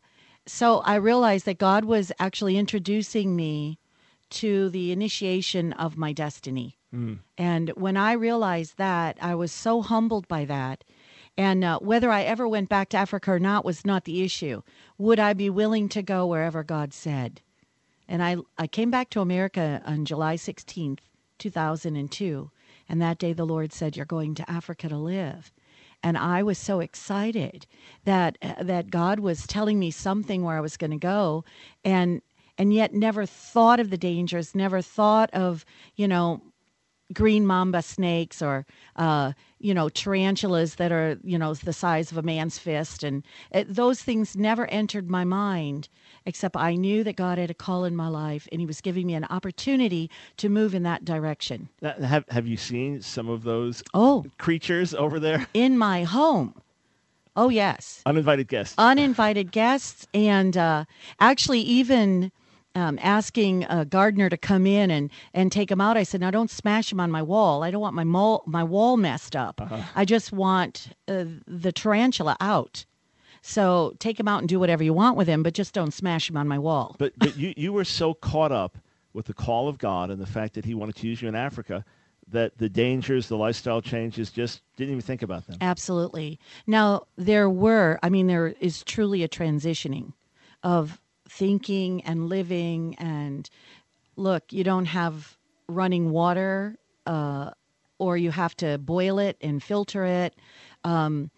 so I realized that God was actually introducing me to the initiation of my destiny. Mm. And when I realized that, I was so humbled by that. And uh, whether I ever went back to Africa or not was not the issue. Would I be willing to go wherever God said? And I, I came back to America on July sixteenth, two thousand two. And that day the Lord said, you're going to Africa to live. And I was so excited that uh, that God was telling me something where I was going to go, and and yet never thought of the dangers, never thought of, you know, green mamba snakes or, uh, you know, tarantulas that are, you know, the size of a man's fist. And it, those things never entered my mind, except I knew that God had a call in my life and he was giving me an opportunity to move in that direction. Now, Have, have you seen some of those Oh, creatures over there? in my home. Oh, yes. Uninvited guests. Uninvited guests. And uh, actually even... Um, asking a gardener to come in and, and take them out. I said, now don't smash them on my wall. I don't want my mol- my wall messed up. Uh-huh. I just want uh, the tarantula out. So take them out and do whatever you want with him, but just don't smash them on my wall. But but you, you were so caught up with the call of God and the fact that he wanted to use you in Africa that the dangers, the lifestyle changes, just didn't even think about them. Absolutely. Now, there were, I mean, there is truly a transitioning of thinking and living, and look, you don't have running water, uh, or you have to boil it and filter it. Um,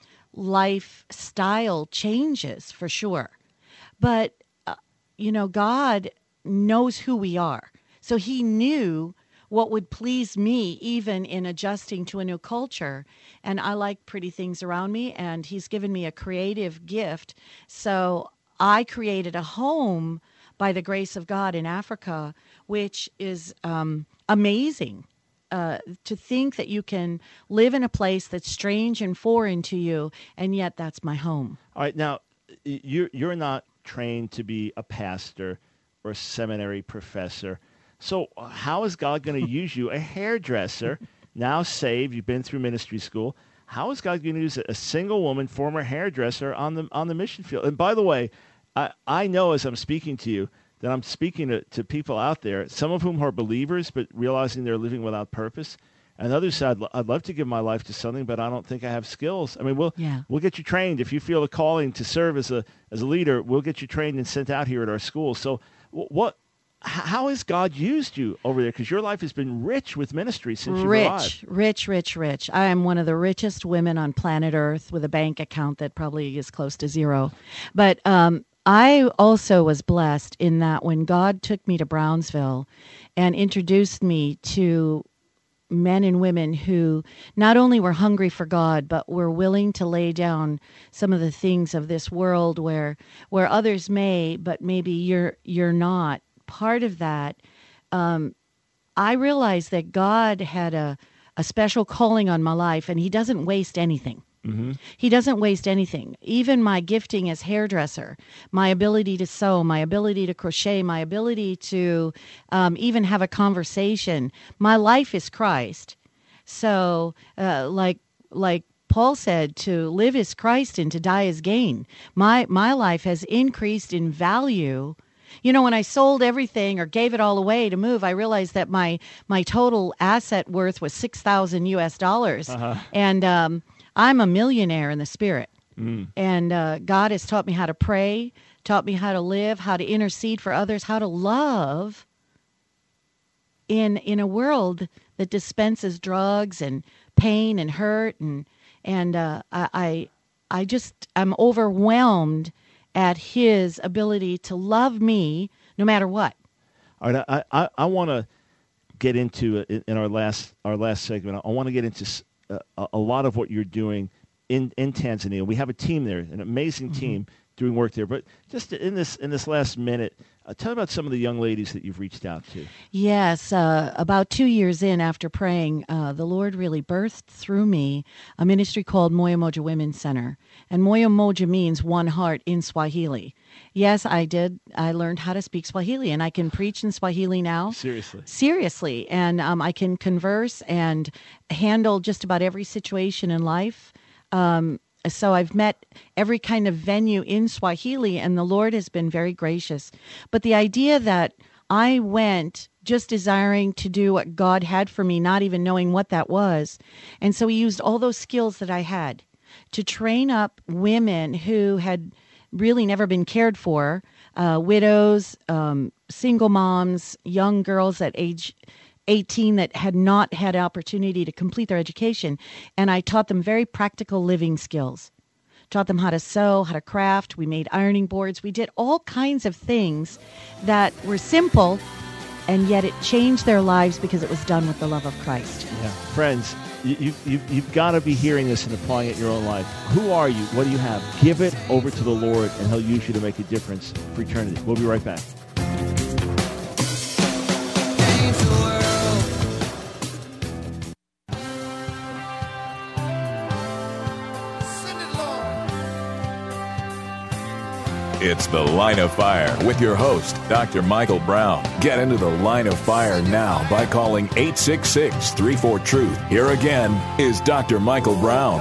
lifestyle changes for sure. But, uh, you know, God knows who we are. So he knew what would please me even in adjusting to a new culture. And I like pretty things around me, and he's given me a creative gift. So I created a home by the grace of God in Africa, which is um, amazing. Uh, to think that you can live in a place that's strange and foreign to you, and yet that's my home. All right, now, you're, you're not trained to be a pastor or a seminary professor. So how is God going to use you, a hairdresser, now saved, you've been through ministry school? How is God going to use a single woman, former hairdresser, on the on the mission field? And by the way, I, I know as I'm speaking to you that I'm speaking to, to people out there, some of whom are believers but realizing they're living without purpose. And others said, I'd, I'd love to give my life to something, but I don't think I have skills. I mean, we'll Yeah. we'll get you trained. If you feel a calling to serve as a as a leader, we'll get you trained and sent out here at our school. So what, how has God used you over there? Because your life has been rich with ministry since you arrived. Rich, rich, rich, rich. I am one of the richest women on planet Earth with a bank account that probably is close to zero. But um, I also was blessed in that when God took me to Brownsville and introduced me to men and women who not only were hungry for God, but were willing to lay down some of the things of this world where where others may, but maybe you're you're not part of that. Um, I realized that God had a, a special calling on my life, and he doesn't waste anything. Mm-hmm. He doesn't waste anything. Even my gifting as hairdresser, my ability to sew, my ability to crochet, my ability to um, even have a conversation. My life is Christ. So, uh, like like Paul said, to live is Christ and to die is gain. My my life has increased in value. You know, when I sold everything or gave it all away to move, I realized that my my total asset worth was six thousand U S dollars, Uh-huh. and um, I'm a millionaire in the spirit. Mm. And uh, God has taught me how to pray, taught me how to live, how to intercede for others, how to love in in a world that dispenses drugs and pain and hurt. And and uh, I, I I just I'm overwhelmed at his ability to love me no matter what. All right, I I, I want to get into uh, in our last our last segment. I want to get into s- a, a lot of what you're doing in, in Tanzania. We have a team there, an amazing Mm-hmm. team doing work there. But just in this in this last minute, uh, tell me about some of the young ladies that you've reached out to. Yes, uh, about two years in after praying, uh, the Lord really birthed through me a ministry called Moyo Moja Women's Center. And Moyo Moja means one heart in Swahili. Yes, I did. I learned how to speak Swahili, and I can preach in Swahili now. Seriously. Seriously. And um, I can converse and handle just about every situation in life. Um, so I've met every kind of venue in Swahili, and the Lord has been very gracious. But the idea that I went just desiring to do what God had for me, not even knowing what that was. And so he used all those skills that I had to train up women who had really never been cared for, uh, widows, um, single moms, young girls at age eighteen that had not had opportunity to complete their education. And I taught them very practical living skills. Taught them how to sew, how to craft. We made ironing boards. We did all kinds of things that were simple, and yet it changed their lives because it was done with the love of Christ. Yeah. Friends, you, you, you've, you've got to be hearing this and applying it in your own life. Who are you? What do you have? Give it over to the Lord, and he'll use you to make a difference for eternity. We'll be right back. It's The Line of Fire with your host, Doctor Michael Brown. Get into the Line of Fire now by calling eight six six, three four, truth. Here again is Doctor Michael Brown.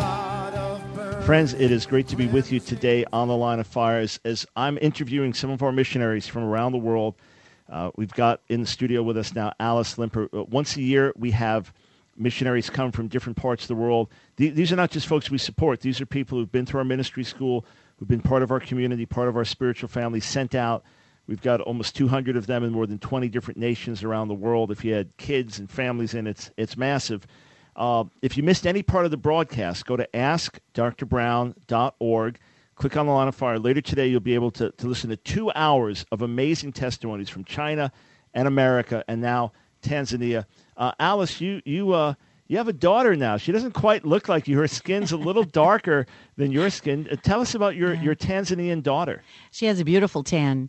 Friends, it is great to be with you today on The Line of Fire as, as I'm interviewing some of our missionaries from around the world. Uh, we've got in the studio with us now Alice Limper. Uh, once a year, we have missionaries come from different parts of the world. Th- these are not just folks we support. These are people who've been through our ministry school, who've been part of our community, part of our spiritual family, sent out. We've got almost two hundred of them in more than twenty different nations around the world. If you had kids and families in, it's it's massive. Uh, if you missed any part of the broadcast, go to ask dr brown dot org. Click on the Line of Fire. Later today, you'll be able to, to listen to two hours of amazing testimonies from China and America and now Tanzania. Uh, Alice, you you uh, you have a daughter now. She doesn't quite look like you. Her skin's a little darker than your skin. Uh, tell us about your, your Tanzanian daughter. She has a beautiful tan.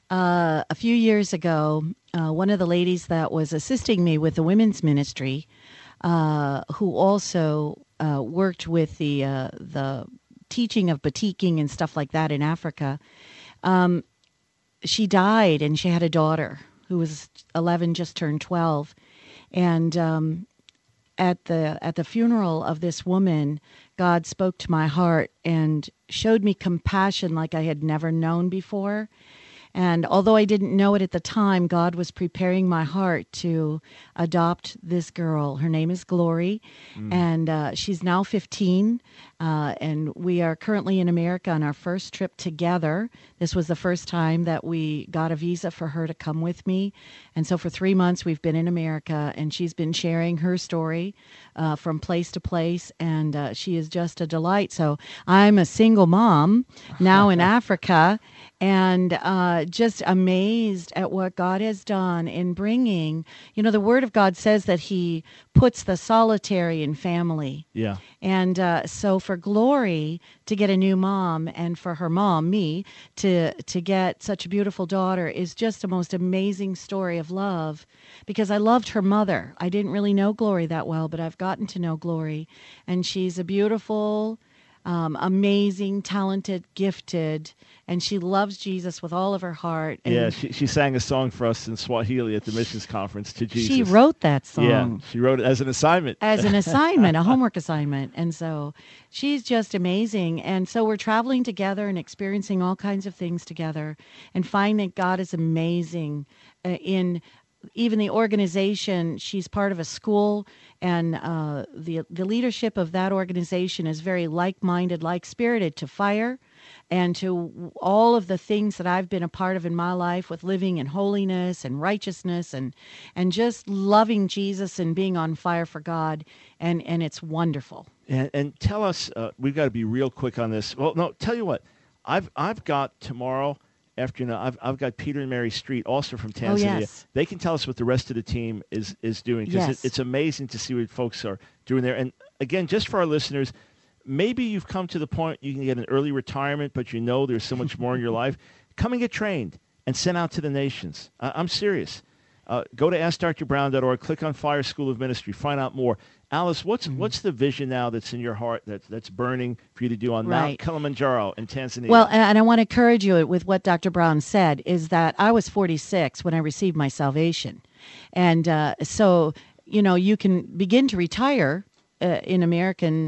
Uh, a few years ago, uh, one of the ladies that was assisting me with the women's ministry, uh, who also uh, worked with the uh, the teaching of batiking and stuff like that in Africa, um, she died, and she had a daughter who was eleven, just turned twelve, and um, at the at the funeral of this woman, God spoke to my heart and showed me compassion like I had never known before. And although I didn't know it at the time, God was preparing my heart to adopt this girl. Her name is Glory, mm. and uh, she's now fifteen, uh, and we are currently in America on our first trip together. This was the first time that we got a visa for her to come with me, and so for three months we've been in America, and she's been sharing her story uh, from place to place, and uh, she is just a delight. So I'm a single mom now in Africa, and uh, just amazed at what God has done in bringing, you know, the Word of God says that He puts the solitary in family. Yeah. And uh, so for Glory to get a new mom, and for her mom, me, to to get such a beautiful daughter is just a most amazing story of love, because I loved her mother. I didn't really know Glory that well, but I've gotten to know Glory, and she's a beautiful, Um, amazing, talented, gifted, and she loves Jesus with all of her heart. And yeah, she, she sang a song for us in Swahili at the missions conference to Jesus. She wrote that song. Yeah, she wrote it as an assignment. As an assignment, a homework assignment. And so she's just amazing. And so we're traveling together and experiencing all kinds of things together, and find that God is amazing uh, in even the organization. She's part of a school, and uh, the the leadership of that organization is very like-minded, like-spirited to FIRE, and to all of the things that I've been a part of in my life with living in holiness and righteousness, and and just loving Jesus and being on fire for God, and, and it's wonderful. And, and tell us, uh, we've got to be real quick on this. Well, no, tell you what, I've I've got tomorrow afternoon, I've I've got Peter and Mary Street, also from Tanzania. Oh, yes. They can tell us what the rest of the team is is doing, because Yes. it, it's amazing to see what folks are doing there. And again, just for our listeners, maybe you've come to the point you can get an early retirement, but you know there's so much more in your life. Come and get trained and sent out to the nations. I, I'm serious. Uh, go to ask dr brown dot org, click on Fire School of Ministry, find out more. Alice, what's Mm-hmm. what's the vision now that's in your heart that, that's burning for you to do on Mount Right. Kilimanjaro in Tanzania? Well, and I want to encourage you with what Doctor Brown said, is that I was forty-six when I received my salvation. And uh, so, you know, you can begin to retire uh, in American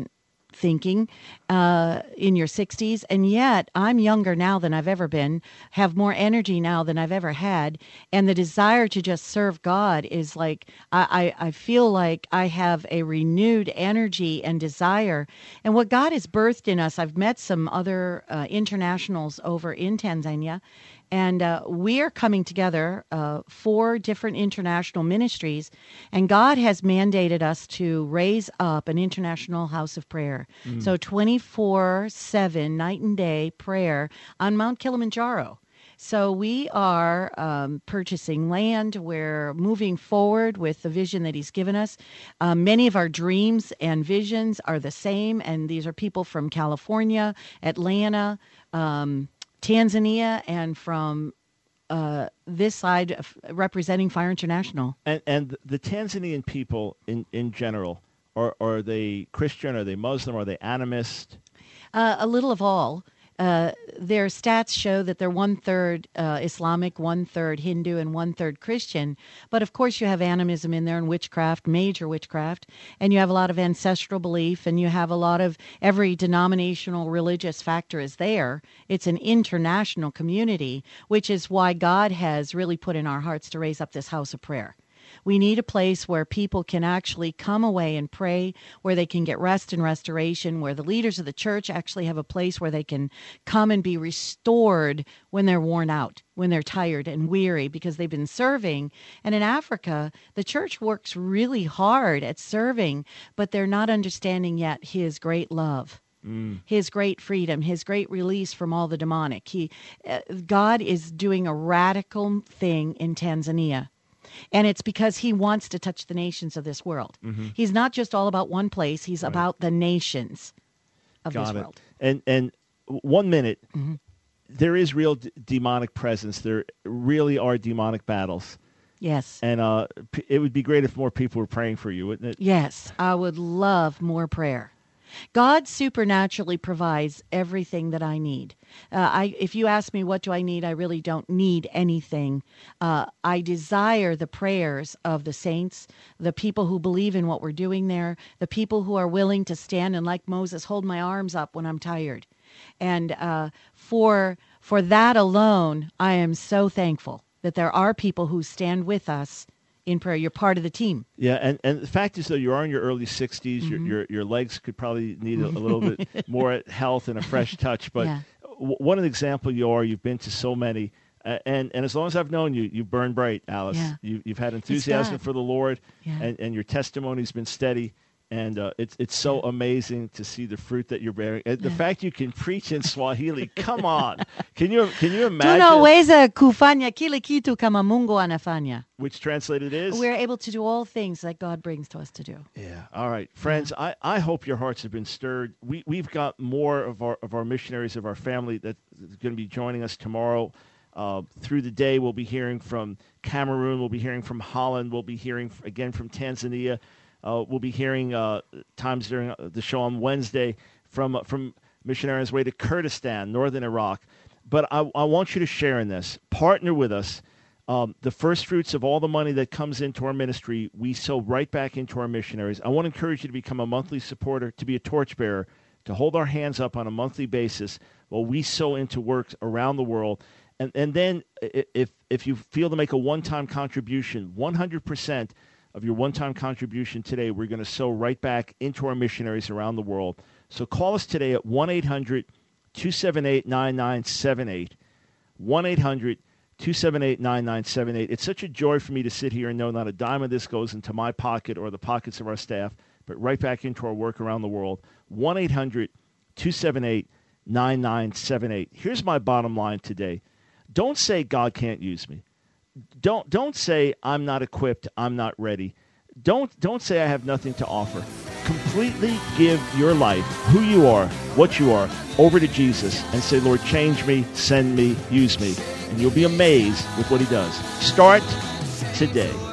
thinking uh, in your sixties, and yet I'm younger now than I've ever been, have more energy now than I've ever had, and the desire to just serve God is like, I, I, I feel like I have a renewed energy and desire. And what God has birthed in us, I've met some other uh, internationals over in Tanzania, and uh, we are coming together, uh, four different international ministries, and God has mandated us to raise up an international house of prayer. Mm. So twenty-four seven, night and day prayer on Mount Kilimanjaro. So we are um, purchasing land. We're moving forward with the vision that he's given us. Uh, many of our dreams and visions are the same, and these are people from California, Atlanta, um, Tanzania, and from uh, this side of representing Fire International. And and the Tanzanian people in, in general, are, are they Christian? Are they Muslim? Are they animist? Uh, a little of all. Uh, their stats show that they're one-third uh, Islamic, one-third Hindu, and one-third Christian. But, of course, you have animism in there and witchcraft, major witchcraft, and you have a lot of ancestral belief, and you have a lot of every denominational religious factor is there. It's an international community, which is why God has really put in our hearts to raise up this house of prayer. We need a place where people can actually come away and pray, where they can get rest and restoration, where the leaders of the church actually have a place where they can come and be restored when they're worn out, when they're tired and weary because they've been serving. And in Africa, the church works really hard at serving, but they're not understanding yet his great love. Mm. His great freedom, his great release from all the demonic. He, uh, God is doing a radical thing in Tanzania. And it's because he wants to touch the nations of this world. Mm-hmm. He's not just all about one place. He's right. about the nations of Got this it. world. And and one minute, mm-hmm. there is real d- demonic presence. There really are demonic battles. Yes. And uh, p- it would be great if more people were praying for you, wouldn't it? Yes. I would love more prayer. God supernaturally provides everything that I need. Uh, I, if you ask me what do I need, I really don't need anything. Uh, I desire the prayers of the saints, the people who believe in what we're doing there, the people who are willing to stand and, like Moses, hold my arms up when I'm tired. And uh, for for that alone, I am so thankful that there are people who stand with us in prayer. You're part of the team. Yeah, and, and the fact is, though, you are in your early sixties. Mm-hmm. Your, your your legs could probably need a, a little bit more health and a fresh touch. But yeah. w- what an example you are. You've been to so many. Uh, and, and as long as I've known you, you burn bright, Alice. Yeah. You, you've had enthusiasm for the Lord, yeah. and, and your testimony's been steady. And uh, it's it's so yeah. amazing to see the fruit that you're bearing. And the yeah. fact you can preach in Swahili, come on. Can you can you imagine? Tunaweza kufanya kile kitu kama Mungu anafanya. Which translated is? We're able to do all things that God brings to us to do. Yeah. All right. Friends, yeah. I, I hope your hearts have been stirred. We, we've got more of our of our missionaries, of our family that's going to be joining us tomorrow. Uh, through the day, we'll be hearing from Cameroon. We'll be hearing from Holland. We'll be hearing, again, from Tanzania. Uh, we'll be hearing uh, times during the show on Wednesday from uh, from missionaries way to Kurdistan, northern Iraq. But I, I want you to share in this. Partner with us. Um, the first fruits of all the money that comes into our ministry, we sow right back into our missionaries. I want to encourage you to become a monthly supporter, to be a torchbearer, to hold our hands up on a monthly basis while we sow into works around the world. And and then if if you feel to make a one-time contribution, one hundred percent of your one-time contribution today, we're going to sow right back into our missionaries around the world. So call us today at one eight hundred two seven eight nine nine seven eight, one eight hundred two seven eight nine nine seven eight. It's such a joy for me to sit here and know not a dime of this goes into my pocket or the pockets of our staff, but right back into our work around the world. one eight hundred two seven eight nine nine seven eight. Here's my bottom line today. Don't say God can't use me. Don't don't say I'm not equipped, I'm not ready. Don't don't say I have nothing to offer. Completely give your life, who you are, what you are, over to Jesus and say, Lord, change me, send me, use me. And you'll be amazed with what he does. Start today.